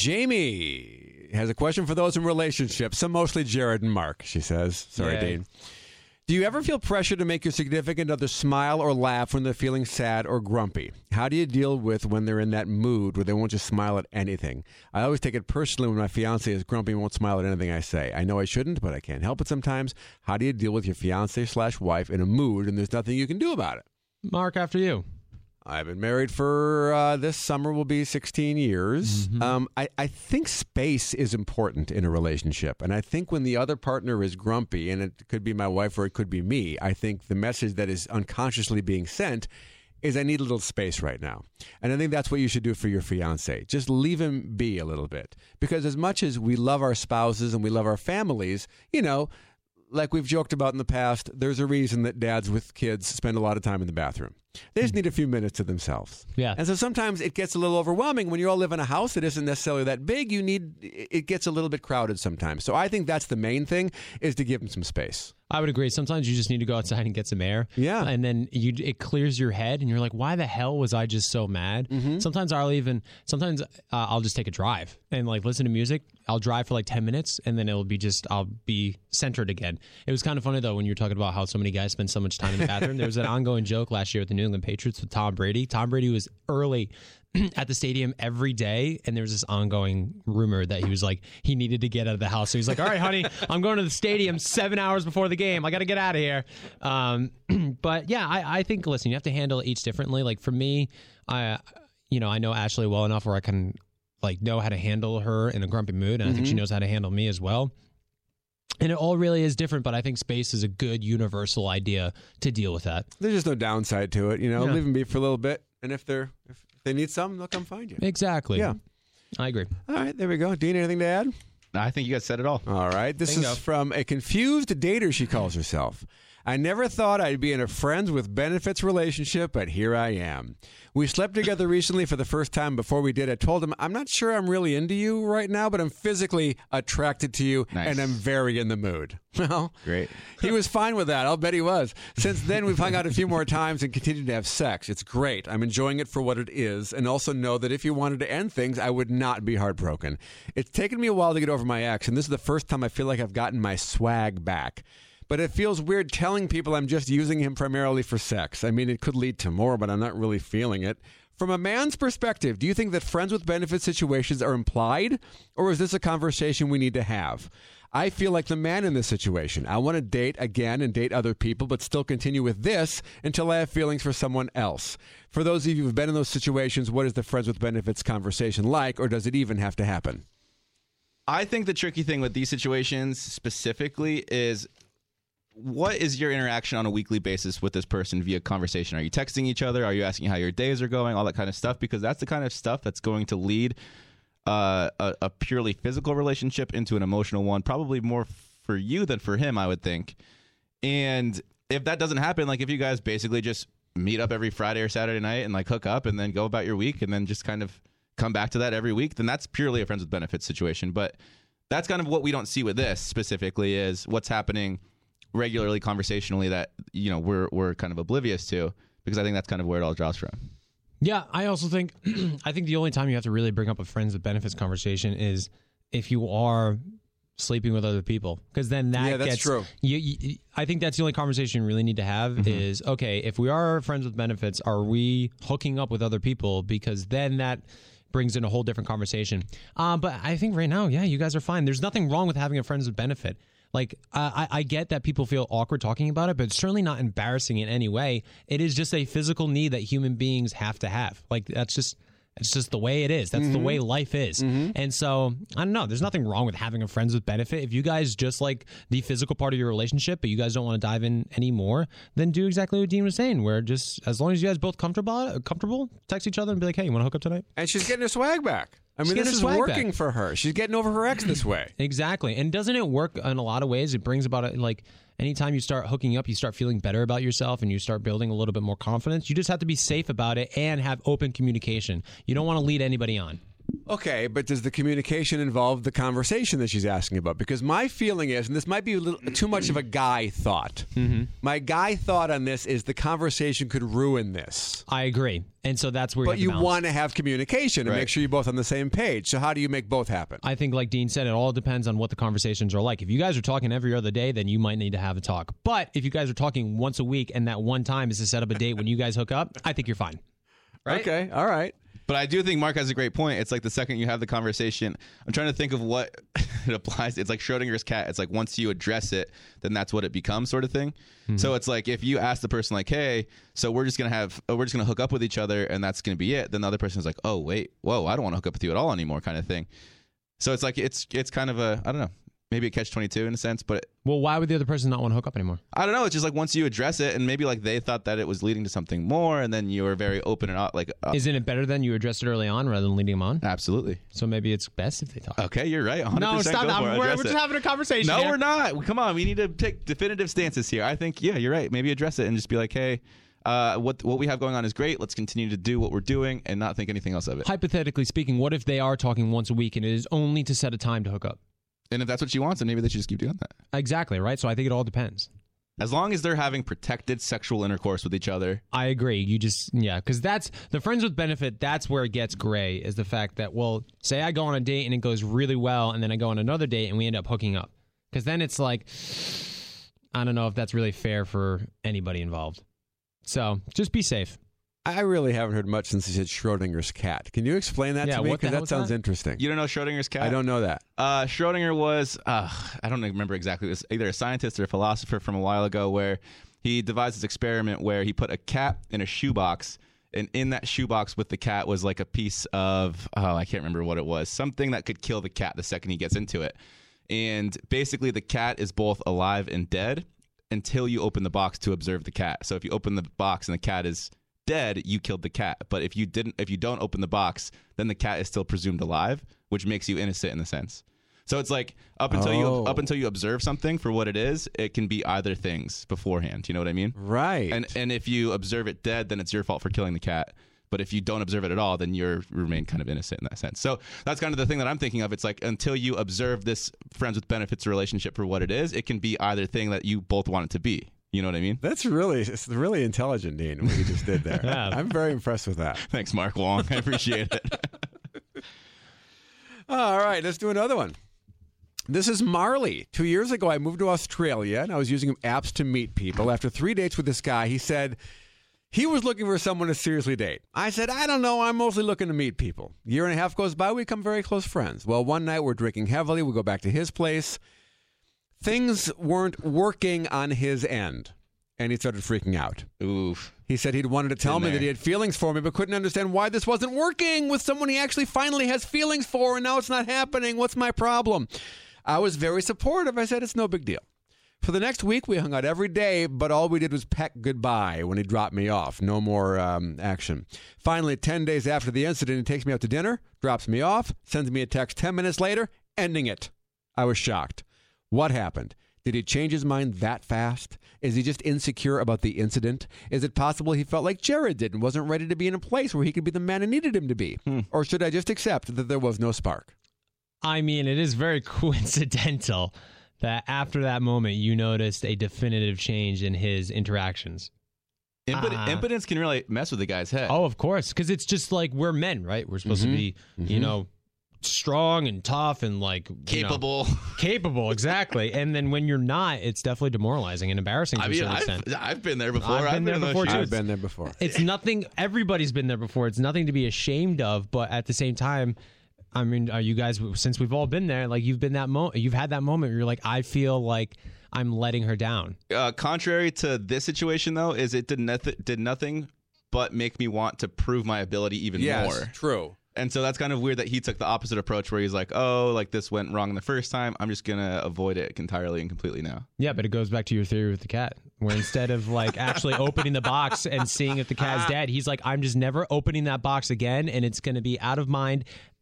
Speaker 2: Jamie has a question for those in relationships, some mostly Jared and Mark, she says. Sorry,
Speaker 1: Yay.
Speaker 2: Dean. Do you ever feel pressure to make your significant other smile or laugh when they're feeling sad or grumpy? How do you deal with when they're in that mood where they won't just smile at anything? I always take it personally when my fiance is grumpy and won't smile at anything I say. I know I shouldn't, but I can't help it sometimes. How do you deal with your fiance/wife in a mood and there's nothing you can do about it?
Speaker 1: Mark, after you.
Speaker 2: I've been married for this summer will be 16 years.
Speaker 1: Mm-hmm.
Speaker 2: I think space is important in a relationship. And I think when the other partner is grumpy, and it could be my wife or it could be me, I think the message that is unconsciously being sent is I need a little space right now. And I think that's what you should do for your fiance. Just leave him be a little bit. Because as much as we love our spouses and we love our families, you know, like we've joked about in the past, there's a reason that dads with kids spend a lot of time in the bathroom. They just need a few minutes to themselves.
Speaker 1: Yeah.
Speaker 2: And so sometimes it gets a little overwhelming when you all live in a house that isn't necessarily that big. It gets a little bit crowded sometimes. So I think that's the main thing, is to give them some space.
Speaker 1: I would agree. Sometimes you just need to go outside and get some air.
Speaker 2: Yeah.
Speaker 1: And then it clears your head and you're like, why the hell was I just so mad?
Speaker 2: Mm-hmm.
Speaker 1: Sometimes I'll just take a drive and like listen to music. I'll drive for like 10 minutes and then I'll be centered again. It was kind of funny though when you're talking about how so many guys spend so much time in the bathroom. There was an ongoing joke last year with the New England Patriots with Tom Brady. Tom Brady was early at the stadium every day, and there was this ongoing rumor that he was like, he needed to get out of the house. So he's like, all right, honey, I'm going to the stadium 7 hours before the game. I got to get out of here. But yeah, I think, listen, you have to handle each differently. Like for me, I know Ashley well enough where I can like know how to handle her in a grumpy mood, and I think she knows how to handle me as well. And it all really is different, but I think space is a good universal idea to deal with that.
Speaker 2: There's just no downside to it,
Speaker 1: Yeah.
Speaker 2: Leave them be for a little bit, and if they need something, they'll come find you.
Speaker 1: Exactly.
Speaker 2: Yeah.
Speaker 1: I agree.
Speaker 2: All right, there we go. Dean, anything to add?
Speaker 3: I think you guys said it all.
Speaker 2: All right. This
Speaker 1: Bingo.
Speaker 2: is from a confused dater, she calls herself. I never thought I'd be in a friends with benefits relationship, but here I am. We slept together recently for the first time. Before we did, I told him, I'm not sure I'm really into you right now, but I'm physically attracted to you,
Speaker 3: Nice.
Speaker 2: and I'm very in the mood. Well,
Speaker 3: Great.
Speaker 2: he was fine with that. I'll bet he was. Since then, we've hung out a few more times and continued to have sex. It's great. I'm enjoying it for what it is, and also know that if you wanted to end things, I would not be heartbroken. It's taken me a while to get over my ex, and this is the first time I feel like I've gotten my swag back. But it feels weird telling people I'm just using him primarily for sex. I mean, it could lead to more, but I'm not really feeling it. From a man's perspective, do you think that friends with benefit situations are implied, or is this a conversation we need to have? I feel like the man in this situation. I want to date again and date other people, but still continue with this until I have feelings for someone else. For those of you who've been in those situations, what is the friends with benefits conversation like, or does it even have to happen?
Speaker 3: I think the tricky thing with these situations specifically is, what is your interaction on a weekly basis with this person via conversation? Are you texting each other? Are you asking how your days are going? All that kind of stuff, because that's the kind of stuff that's going to lead a purely physical relationship into an emotional one, probably more for you than for him, I would think. And if that doesn't happen, like if you guys basically just meet up every Friday or Saturday night and like hook up and then go about your week and then just kind of come back to that every week, then that's purely a friends with benefits situation. But that's kind of what we don't see with this specifically, is what's happening regularly conversationally that we're kind of oblivious to, because I think that's kind of where it all draws from.
Speaker 1: Yeah, I also think the only time you have to really bring up a friends with benefits conversation is if you are sleeping with other people, because then that
Speaker 2: that's
Speaker 1: gets
Speaker 2: true.
Speaker 1: I think that's the only conversation you really need to have is, okay, if we are friends with benefits, are we hooking up with other people? Because then that brings in a whole different conversation. But I think right now, yeah, you guys are fine. There's nothing wrong with having a friends with benefit. Like, I get that people feel awkward talking about it, but it's certainly not embarrassing in any way. It is just a physical need that human beings have to have. Like, it's just the way it is. That's the way life is. And so, I don't know. There's nothing wrong with having a friends with benefit. If you guys just like the physical part of your relationship, but you guys don't want to dive in anymore, then do exactly what Dean was saying, where just as long as you guys both comfortable, text each other and be like, hey, you want to hook up tonight?
Speaker 2: And she's getting her swag back. I mean, this is working for her. She's getting over her ex this way.
Speaker 1: Exactly. And doesn't it work in a lot of ways? It brings about, like, anytime you start hooking up, you start feeling better about yourself and you start building a little bit more confidence. You just have to be safe about it and have open communication. You don't want to lead anybody on.
Speaker 2: Okay, but does the communication involve the conversation that she's asking about? Because my feeling is, and this might be a little too much of a guy thought, my guy thought on this is the conversation could ruin this.
Speaker 1: I agree. And so that's where
Speaker 2: But you want to have communication and make sure you're both on the same page. So how do you make both happen?
Speaker 1: I think, like Dean said, it all depends on what the conversations are like. If you guys are talking every other day, then you might need to have a talk. But if you guys are talking once a week and that one time is to set up a date when you guys hook up, I think you're fine.
Speaker 2: Right? Okay, all right.
Speaker 3: But I do think Mark has a great point. It's like the second you have the conversation, I'm trying to think of what it applies. It's like Schrodinger's cat. It's like once you address it, then that's what it becomes, sort of thing. So it's like if you ask the person like, hey, so we're just gonna hook up with each other and that's gonna be it, then the other person is like, oh wait, whoa, I don't want to hook up with you at all anymore, kind of thing. So it's like it's kind of a, I don't know, maybe a catch-22 in a sense, but
Speaker 1: well, why would the other person not want to hook up anymore?
Speaker 3: I don't know. It's just like once you address it, and maybe like they thought that it was leading to something more, and then you were very open and like.
Speaker 1: Isn't it better then you address it early on rather than leading them on?
Speaker 3: Absolutely.
Speaker 1: So maybe it's best if they talk.
Speaker 3: Okay, you're right. 100%
Speaker 1: no, stop. We're just having a conversation.
Speaker 3: No,
Speaker 1: here.
Speaker 3: we're not. Come on, we need to take definitive stances here. I think, yeah, you're right. Maybe address it and just be like, hey. What we have going on is great. Let's continue to do what we're doing and not think anything else of it.
Speaker 1: Hypothetically speaking, what if they are talking once a week and it is only to set a time to hook up?
Speaker 3: And if that's what she wants, then maybe they should just keep doing that.
Speaker 1: Exactly, right? So I think it all depends.
Speaker 3: As long as they're having protected sexual intercourse with each other.
Speaker 1: I agree. Because that's the friends with benefit, that's where it gets gray, is the fact that, well, say I go on a date and it goes really well, and then I go on another date and we end up hooking up. Because then it's like, I don't know if that's really fair for anybody involved. So just be safe.
Speaker 2: I really haven't heard much since he said Schrodinger's cat. Can you explain that to me? Because that sounds interesting.
Speaker 3: You don't know Schrodinger's cat?
Speaker 2: I don't know that.
Speaker 3: Schrodinger was, I don't remember exactly. It was either a scientist or a philosopher from a while ago where he devised this experiment where he put a cat in a shoebox, and in that shoebox with the cat was like a piece of, I can't remember what it was, something that could kill the cat the second he gets into it. And basically the cat is both alive and dead until you open the box to observe the cat. So if you open the box and the cat is dead, you killed the cat. But if you don't open the box, then the cat is still presumed alive, which makes you innocent in a sense. So it's like up until you observe something for what it is, it can be either things beforehand. You know what I mean?
Speaker 2: Right.
Speaker 3: And if you observe it dead, then it's your fault for killing the cat. But if you don't observe it at all, then you remain kind of innocent in that sense. So that's kind of the thing that I'm thinking of. It's like until you observe this friends with benefits relationship for what it is, it can be either thing that you both want it to be. You know what I mean?
Speaker 2: It's really intelligent, Dean, what you just did there. Yeah. I'm very impressed with that.
Speaker 3: Thanks, Mark Wong. I appreciate it.
Speaker 2: All right, let's do another one. This is Marley. 2 years ago, I moved to Australia, and I was using apps to meet people. After 3 dates with this guy, he said he was looking for someone to seriously date. I said, I don't know. I'm mostly looking to meet people. A year and a half goes by. We become very close friends. Well, one night we're drinking heavily. We go back to his place. Things weren't working on his end, and he started freaking out.
Speaker 3: Oof.
Speaker 2: He said he'd wanted to tell me that he had feelings for me, but couldn't understand why this wasn't working with someone he actually finally has feelings for, and now it's not happening. What's my problem? I was very supportive. I said, it's no big deal. For the next week, we hung out every day, but all we did was peck goodbye when he dropped me off. No more action. Finally, 10 days after the incident, he takes me out to dinner, drops me off, sends me a text 10 minutes later, ending it. I was shocked. What happened? Did he change his mind that fast? Is he just insecure about the incident? Is it possible he felt like Jared did and wasn't ready to be in a place where he could be the man I needed him to be? Or should I just accept that there was no spark?
Speaker 1: I mean, it is very coincidental that after that moment, you noticed a definitive change in his interactions.
Speaker 3: Impotence can really mess with the guy's head.
Speaker 1: Oh, of course. Because it's just like we're men, right? We're supposed to be, strong and tough and like
Speaker 3: capable.
Speaker 1: Capable, exactly. And then when you're not, it's definitely demoralizing and embarrassing to a certain extent.
Speaker 3: I've been there before.
Speaker 1: I've been there before too.
Speaker 2: I've been there before.
Speaker 1: It's nothing. Everybody's been there before. It's nothing to be ashamed of. But at the same time, I mean, are you guys, since we've all been there, like you've had that moment where you're like, I feel like I'm letting her down.
Speaker 3: Contrary to this situation, though, is it did nothing but make me want to prove my ability even more.
Speaker 2: Yes, true.
Speaker 3: And so that's kind of weird that he took the opposite approach where he's like, oh, like this went wrong the first time. I'm just going to avoid it entirely and completely now.
Speaker 1: Yeah, but it goes back to your theory with the cat, where instead of like actually opening the box and seeing if the cat is dead, he's like, I'm just never opening that box again, and it's going to be out of mind,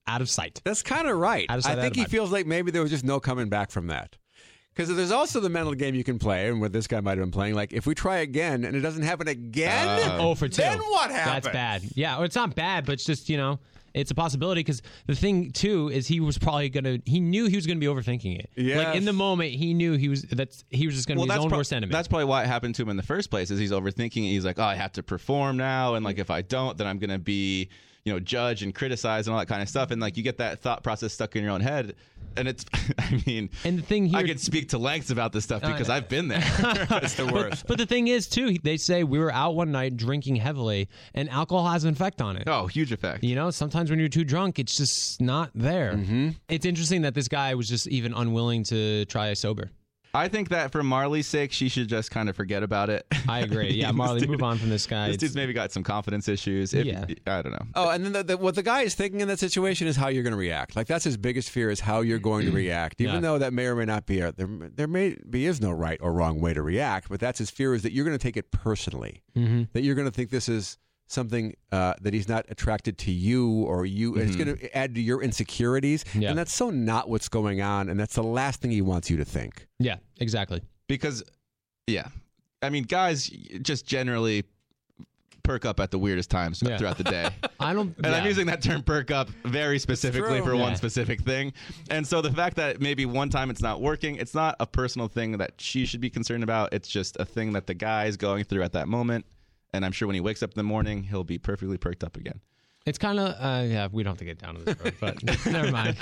Speaker 1: out of sight.
Speaker 2: That's kind of right.
Speaker 1: Out of sight,
Speaker 2: I think he feels like maybe there was just no coming back from that. Because there's also the mental game you can play, and what this guy might have been playing, like, if we try again and it doesn't happen again,
Speaker 1: 0 for 2.
Speaker 2: Then what happens?
Speaker 1: That's bad. Yeah, it's not bad, but it's just, it's a possibility, because the thing, too, is he was probably he knew he was going to be overthinking it.
Speaker 2: Yes.
Speaker 1: Like, in the moment, he knew he was just going to be his own worst enemy.
Speaker 3: That's probably why it happened to him in the first place, is he's overthinking it. He's like, oh, I have to perform now, and like if I don't, then I'm going to be, judged and criticized and all that kind of stuff. And like you get that thought process stuck in your own head. And it's, and the thing here, I could speak to lengths about this stuff because I've been there.
Speaker 2: It's the worst.
Speaker 1: But the thing is, too, they say we were out one night drinking heavily, and alcohol has an effect on it.
Speaker 3: Oh, huge effect.
Speaker 1: Sometimes when you're too drunk, it's just not there.
Speaker 2: Mm-hmm.
Speaker 1: It's interesting that this guy was just even unwilling to try sober.
Speaker 3: I think that for Marley's sake, she should just kind of forget about it.
Speaker 1: I agree. Yeah, Marley, move on from this guy.
Speaker 3: This dude's maybe got some confidence issues. I don't know.
Speaker 2: Oh, and then what the guy is thinking in that situation is how you're going to react. Like, that's his biggest fear, is how you're going to react. Even though that may or may not be, is no right or wrong way to react, but that's his fear, is that you're going to take it personally. Mm-hmm. That you're going to think this is something that he's not attracted to you, or you, and it's going to add to your insecurities. Yeah. And that's so not what's going on, and that's the last thing he wants you to think.
Speaker 1: Yeah, exactly.
Speaker 3: Because, I mean, guys just generally perk up at the weirdest times throughout the day. I'm using that term perk up very specifically for one specific thing. And so the fact that maybe one time it's not working, it's not a personal thing that she should be concerned about. It's just a thing that the guy is going through at that moment. And I'm sure when he wakes up in the morning, he'll be perfectly perked up again.
Speaker 1: It's kind of, we don't have to get down to this road, but never mind.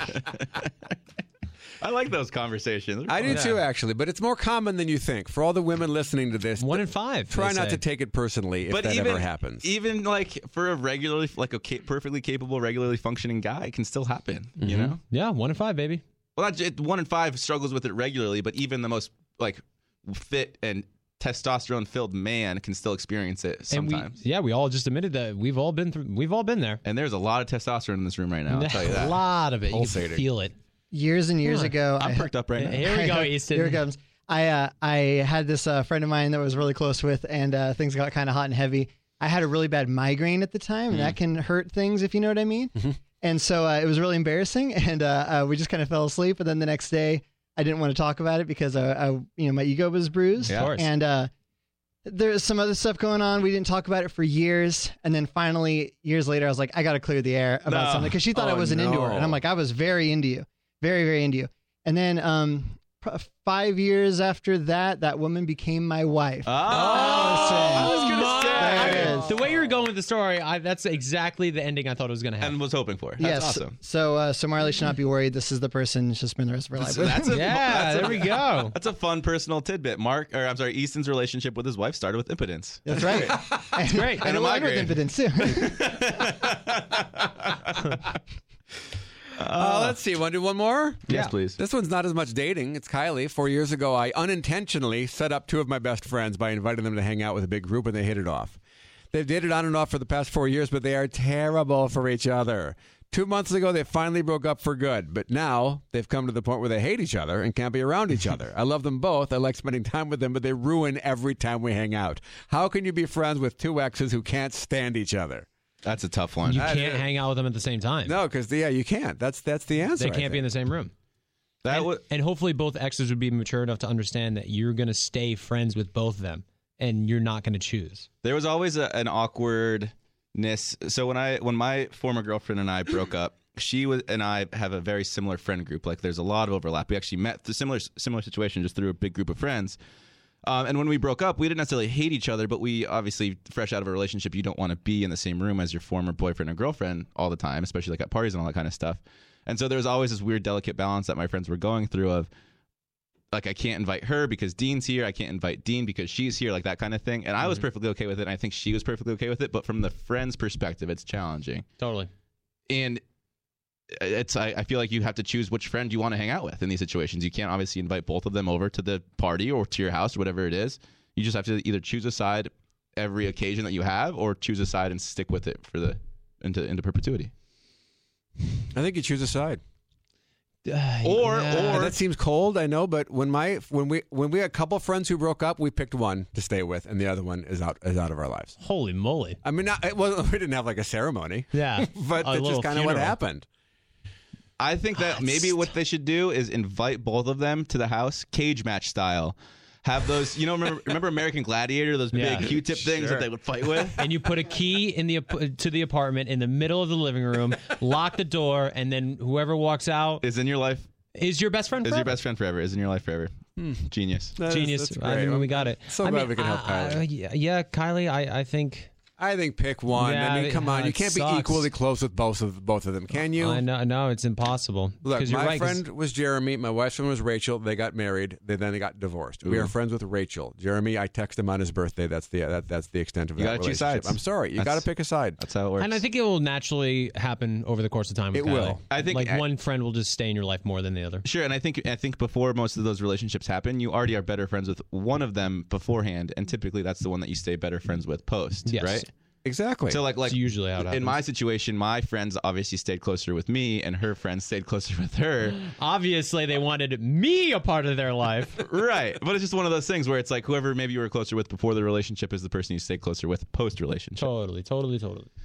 Speaker 3: I like those conversations.
Speaker 2: I do too, actually, but it's more common than you think. For all the women listening to this,
Speaker 1: 1 in 5.
Speaker 2: Try not to take it personally if that ever happens.
Speaker 3: Even like for a perfectly capable, regularly functioning guy, it can still happen. Mm-hmm. You know?
Speaker 1: Yeah, 1 in 5, baby.
Speaker 3: Well, 1 in 5 struggles with it regularly, but even the most like fit and testosterone-filled man can still experience it sometimes.
Speaker 1: We all just admitted that we've all been there.
Speaker 3: And there's a lot of testosterone in this room right now. I'll tell you that.
Speaker 1: A lot of it. You can feel it.
Speaker 6: Years and years ago,
Speaker 3: I'm perked up right now.
Speaker 1: Here we go, Easton.
Speaker 6: Here it comes. I had this friend of mine that I was really close with, and things got kind of hot and heavy. I had a really bad migraine at the time, and that can hurt things, if you know what I mean. Mm-hmm. And so it was really embarrassing, and we just kind of fell asleep. And then the next day, I didn't want to talk about it because my ego was bruised.
Speaker 1: Yeah, of course.
Speaker 6: And there's some other stuff going on. We didn't talk about it for years. And then finally, years later, I was like, I got to clear the air about something, because she thought I wasn't into her. And I'm like, I was very into you. Very, very into you. And then 5 years after that woman became my wife.
Speaker 3: I was going to say.
Speaker 1: The way you were going with the story, that's exactly the ending I thought it was going to happen.
Speaker 3: And was hoping for. That's
Speaker 6: yes.
Speaker 3: awesome.
Speaker 6: So Marley should not be worried. This is the person she'll spend the rest of her life with.
Speaker 1: There we go.
Speaker 3: That's a fun personal tidbit. Easton's relationship with his wife started with impotence.
Speaker 6: That's right.
Speaker 1: That's great.
Speaker 6: And it will end with impotence, too.
Speaker 2: Let's see. Want to do one more?
Speaker 3: Yes, please.
Speaker 2: This one's not as much dating. It's Kylie. 4 years ago, I unintentionally set up 2 of my best friends by inviting them to hang out with a big group, and they hit it off. They've dated on and off for the past 4 years, but they are terrible for each other. 2 months ago, they finally broke up for good, but now they've come to the point where they hate each other and can't be around each other. I love them both. I like spending time with them, but they ruin every time we hang out. How can you be friends with 2 exes who can't stand each other?
Speaker 3: That's a tough one.
Speaker 1: You can't hang out with them at the same time.
Speaker 2: No, because you can't. That's the answer.
Speaker 1: They can't be in the same room. And hopefully both exes would be mature enough to understand that you're going to stay friends with both of them, and you're not going to choose.
Speaker 3: There was always an awkwardness. So when my former girlfriend and I broke up, she and I have a very similar friend group. Like, there's a lot of overlap. We actually met through similar situation, just through a big group of friends. And when we broke up, we didn't necessarily hate each other, but we obviously, fresh out of a relationship, you don't want to be in the same room as your former boyfriend or girlfriend all the time, especially like at parties and all that kind of stuff. And so there was always this weird, delicate balance that my friends were going through of, like, I can't invite her because Dean's here. I can't invite Dean because she's here, like that kind of thing. And I was perfectly okay with it, and I think she was perfectly okay with it. But from the friend's perspective, it's challenging.
Speaker 1: Totally.
Speaker 3: And I feel like you have to choose which friend you want to hang out with in these situations. You can't obviously invite both of them over to the party or to your house or whatever it is. You just have to either choose a side every occasion that you have, or choose a side and stick with it for into perpetuity.
Speaker 2: I think you choose a side.
Speaker 3: Or
Speaker 2: that seems cold, I know, but when we had a couple friends who broke up, we picked one to stay with, and the other one is out of our lives.
Speaker 1: Holy moly!
Speaker 2: I mean, we didn't have like a ceremony.
Speaker 1: Yeah,
Speaker 2: but that's just kind of what happened.
Speaker 3: I think that maybe what they should do is invite both of them to the house, cage match style. Have those, remember American Gladiator, those big Q-tip things that they would fight with?
Speaker 1: And you put a key to the apartment in the middle of the living room, lock the door, and then whoever walks out
Speaker 3: is in your life.
Speaker 1: Is your best friend forever.
Speaker 3: Is your best friend forever. Is in your life forever. Genius.
Speaker 1: Genius. I mean, we got it.
Speaker 2: So glad we can help Kylie.
Speaker 1: Yeah, Kylie,
Speaker 2: I think pick one.
Speaker 1: Yeah,
Speaker 2: I mean, come on. You can't
Speaker 1: sucks.
Speaker 2: be equally close with both of them, can you?
Speaker 1: I know. No, it's impossible.
Speaker 2: Look,
Speaker 1: you're
Speaker 2: my
Speaker 1: right,
Speaker 2: friend was Jeremy. My wife's friend was Rachel. They got married. Then they got divorced. We are friends with Rachel. Jeremy, I text him on his birthday. That's the extent of that relationship.
Speaker 3: Choose sides.
Speaker 2: I'm sorry. You got to pick a side.
Speaker 3: That's how it works.
Speaker 1: And I think it will naturally happen over the course of time. With
Speaker 2: It
Speaker 1: Kylie.
Speaker 2: will.
Speaker 3: I think
Speaker 1: one friend will just stay in your life more than the other.
Speaker 3: Sure, and I think before most of those relationships happen, you already are better friends with one of them beforehand, and typically that's the one that you stay better friends with post,
Speaker 1: Yes.
Speaker 3: right?
Speaker 2: Exactly.
Speaker 3: So like
Speaker 1: That's usually how it happens.
Speaker 3: in my situation, my friends obviously stayed closer with me, and her friends stayed closer with her.
Speaker 1: Obviously, they wanted me a part of their life.
Speaker 3: Right, but it's just one of those things where it's like whoever maybe you were closer with before the relationship is the person you stay closer with post relationship.
Speaker 1: Totally.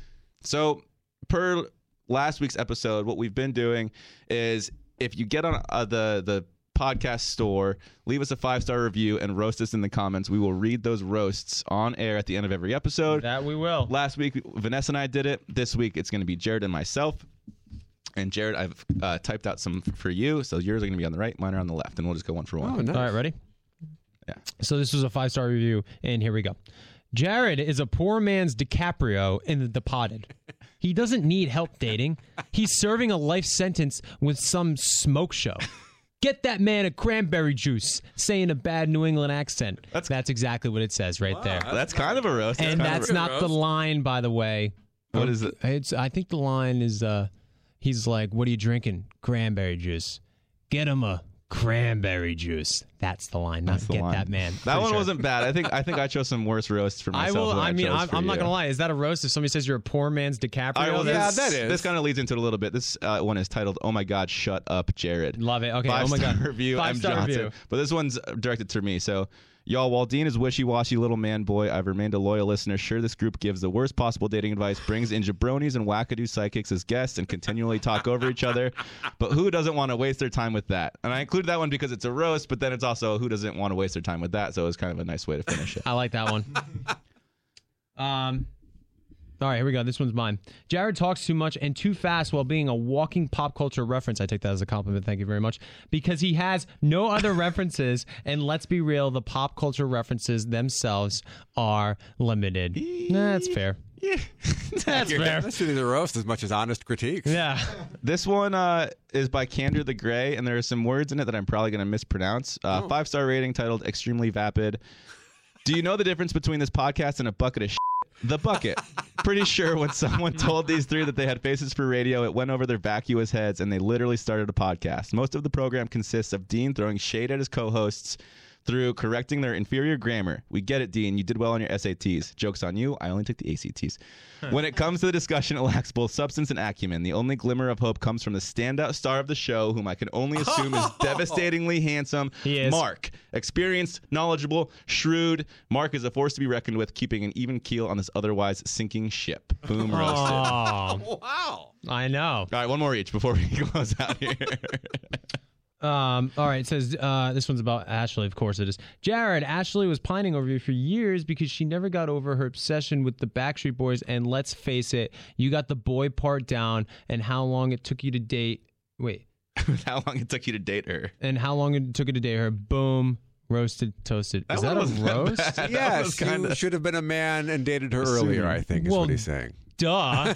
Speaker 3: So per last week's episode, what we've been doing is if you get on the podcast store, leave us a 5-star review and roast us in the comments. We will read those roasts on air at the end of every episode.
Speaker 1: That we will.
Speaker 3: Last week, Vanessa and I did it. This week, it's going to be Jared and myself. And Jared, I've typed out some for you. So yours are going to be on the right, mine are on the left, and we'll just go one for one.
Speaker 2: Oh, nice.
Speaker 1: All right, ready?
Speaker 3: Yeah.
Speaker 1: So this was a 5-star review, and here we go. Jared is a poor man's DiCaprio in The Departed. He doesn't need help dating. He's serving a life sentence with some smoke show. Get that man a cranberry juice, say in a bad New England accent. That's exactly what it says right there.
Speaker 3: That's kind of a roast.
Speaker 1: And that's not the line, by the way.
Speaker 3: What is it?
Speaker 1: I think the line is, he's like, what are you drinking? Cranberry juice. Get him a cranberry juice. That's the line, not get that man.
Speaker 3: That one wasn't bad. I think I chose some worse roasts for myself.
Speaker 1: I'm not going to lie. Is that a roast if somebody says you're a poor man's DiCaprio?
Speaker 2: Yeah, that is.
Speaker 3: This kind of leads into it a little bit. This one is titled, "Oh my God, shut up, Jared."
Speaker 1: Love it. Okay.
Speaker 3: 5-star
Speaker 1: Oh my God.
Speaker 3: review.
Speaker 1: 5-star
Speaker 3: M. Johnson.
Speaker 1: review.
Speaker 3: But this one's directed to me. So, y'all, while Dean is wishy-washy little man boy, I've remained a loyal listener. Sure, this group gives the worst possible dating advice, brings in jabronis and wackadoo psychics as guests, and continually talk over each other. But who doesn't want to waste their time with that? And I included that one because it's a roast, but then it's also who doesn't want to waste their time with that. So it was kind of a nice way to finish it.
Speaker 1: I like that one. All right, here we go. This one's mine. Jared talks too much and too fast while being a walking pop culture reference. I take that as a compliment. Thank you very much. Because he has no other references, and let's be real, the pop culture references themselves are limited. That's fair.
Speaker 3: Yeah.
Speaker 1: That's fair.
Speaker 2: That's really the roast as much as honest critiques.
Speaker 1: Yeah.
Speaker 3: This one is by Candor the Gray, and there are some words in it that I'm probably going to mispronounce. 5-star rating titled Extremely Vapid. Do you know the difference between this podcast and a bucket of shit? The bucket. Pretty sure when someone told these three that they had faces for radio, it went over their vacuous heads, and they literally started a podcast. Most of the program consists of Dean throwing shade at his co-hosts through correcting their inferior grammar. We get it, Dean. You did well on your SATs. Joke's on you. I only took the ACTs. When it comes to the discussion, it lacks both substance and acumen. The only glimmer of hope comes from the standout star of the show, whom I can only assume is devastatingly handsome,
Speaker 1: He is.
Speaker 3: Mark. Experienced, knowledgeable, shrewd. Mark is a force to be reckoned with, keeping an even keel on this otherwise sinking ship. Boom, roasted.
Speaker 1: Oh,
Speaker 2: Wow.
Speaker 1: I know.
Speaker 3: All right, one more each before we close out here.
Speaker 1: All right, it says this one's about Ashley. Of course it is. Jared, Ashley was pining over you for years because she never got over her obsession with the Backstreet Boys. And let's face it, you got the boy part down. And how long it took you to date? Wait.
Speaker 3: How long it took you to date her?
Speaker 1: And how long it took you to date her? Boom. Roasted, toasted. Is that a roast?
Speaker 2: Yes, you should have been a man and dated her earlier, I think, is
Speaker 1: Well,
Speaker 2: what he's saying.
Speaker 1: Duh.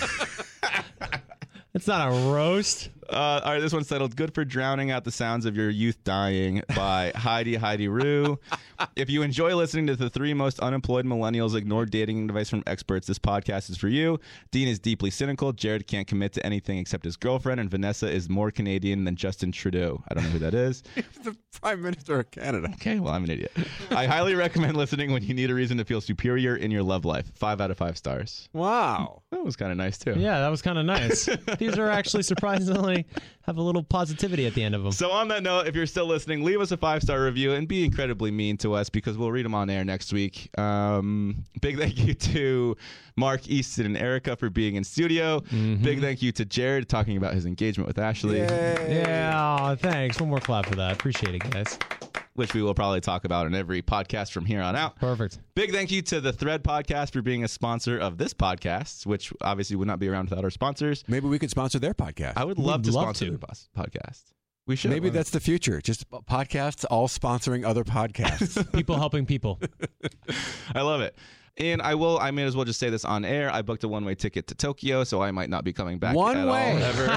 Speaker 1: It's not a roast.
Speaker 3: All right, this one's titled "Good for Drowning Out the Sounds of Your Youth Dying" by Heidi Rue. If you enjoy listening to the three most unemployed millennials ignore dating advice from experts, this podcast is for you. Dean is deeply cynical. Jared can't commit to anything except his girlfriend, and Vanessa is more Canadian than Justin Trudeau. I don't know who that is.
Speaker 2: The Prime Minister of Canada.
Speaker 3: Okay, well, I'm an idiot. I highly recommend listening when you need a reason to feel superior in your love life. 5 out of 5 stars.
Speaker 2: Wow.
Speaker 3: That was kind of nice, too.
Speaker 1: Yeah, that was kind of nice. These are actually surprisingly they have a little positivity at the end of them.
Speaker 3: So on that note, if you're still listening, leave us a 5-star review and be incredibly mean to us because we'll read them on air next week. Big thank you to Mark, Easton, and Erica for being in studio. Big thank you to Jared talking about his engagement with Ashley.
Speaker 1: Yeah, thanks. One more clap for that. Appreciate it, guys.
Speaker 3: Which we will probably talk about in every podcast from here on out.
Speaker 1: Perfect.
Speaker 3: Big thank you to the Thread Podcast for being a sponsor of this podcast, which obviously would not be around without our sponsors.
Speaker 2: Maybe we could sponsor their podcast.
Speaker 3: I would love to sponsor their podcast. We should.
Speaker 2: Maybe that's the future. Just podcasts all sponsoring other podcasts.
Speaker 1: People helping people.
Speaker 3: I love it. And I may as well just say this on air. I booked a one-way ticket to Tokyo, so I might not be coming back
Speaker 2: all
Speaker 3: ever.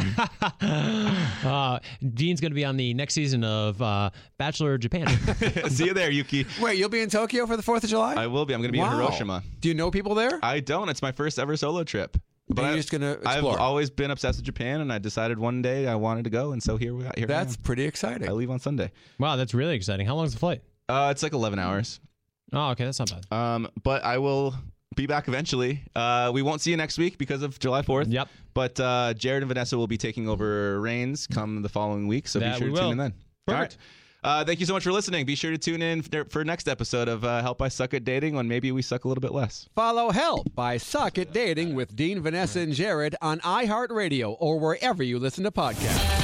Speaker 1: Dean's going to be on the next season of Bachelor Japan.
Speaker 3: See you there, Yuki.
Speaker 2: Wait, you'll be in Tokyo for the 4th of July?
Speaker 3: I will be. I'm going to be in Hiroshima.
Speaker 2: Do you know people there?
Speaker 3: I don't. It's my first ever solo trip.
Speaker 2: But you're just going to explore.
Speaker 3: I've always been obsessed with Japan, and I decided one day I wanted to go, and so here we got here.
Speaker 2: That's pretty exciting.
Speaker 3: I leave on Sunday.
Speaker 1: Wow, that's really exciting. How long is the flight?
Speaker 3: It's like 11 hours.
Speaker 1: Oh, okay, that's not bad.
Speaker 3: But I will be back eventually. We won't see you next week because of July 4th.
Speaker 1: Yep.
Speaker 3: But Jared and Vanessa will be taking over reins come the following week, so be sure to tune in then.
Speaker 1: Perfect.
Speaker 3: All right. Thank you so much for listening. Be sure to tune in for next episode of Help I Suck at Dating when maybe we suck a little bit less.
Speaker 2: Follow Help I Suck at Dating with Dean, Vanessa, and Jared on iHeartRadio or wherever you listen to podcasts.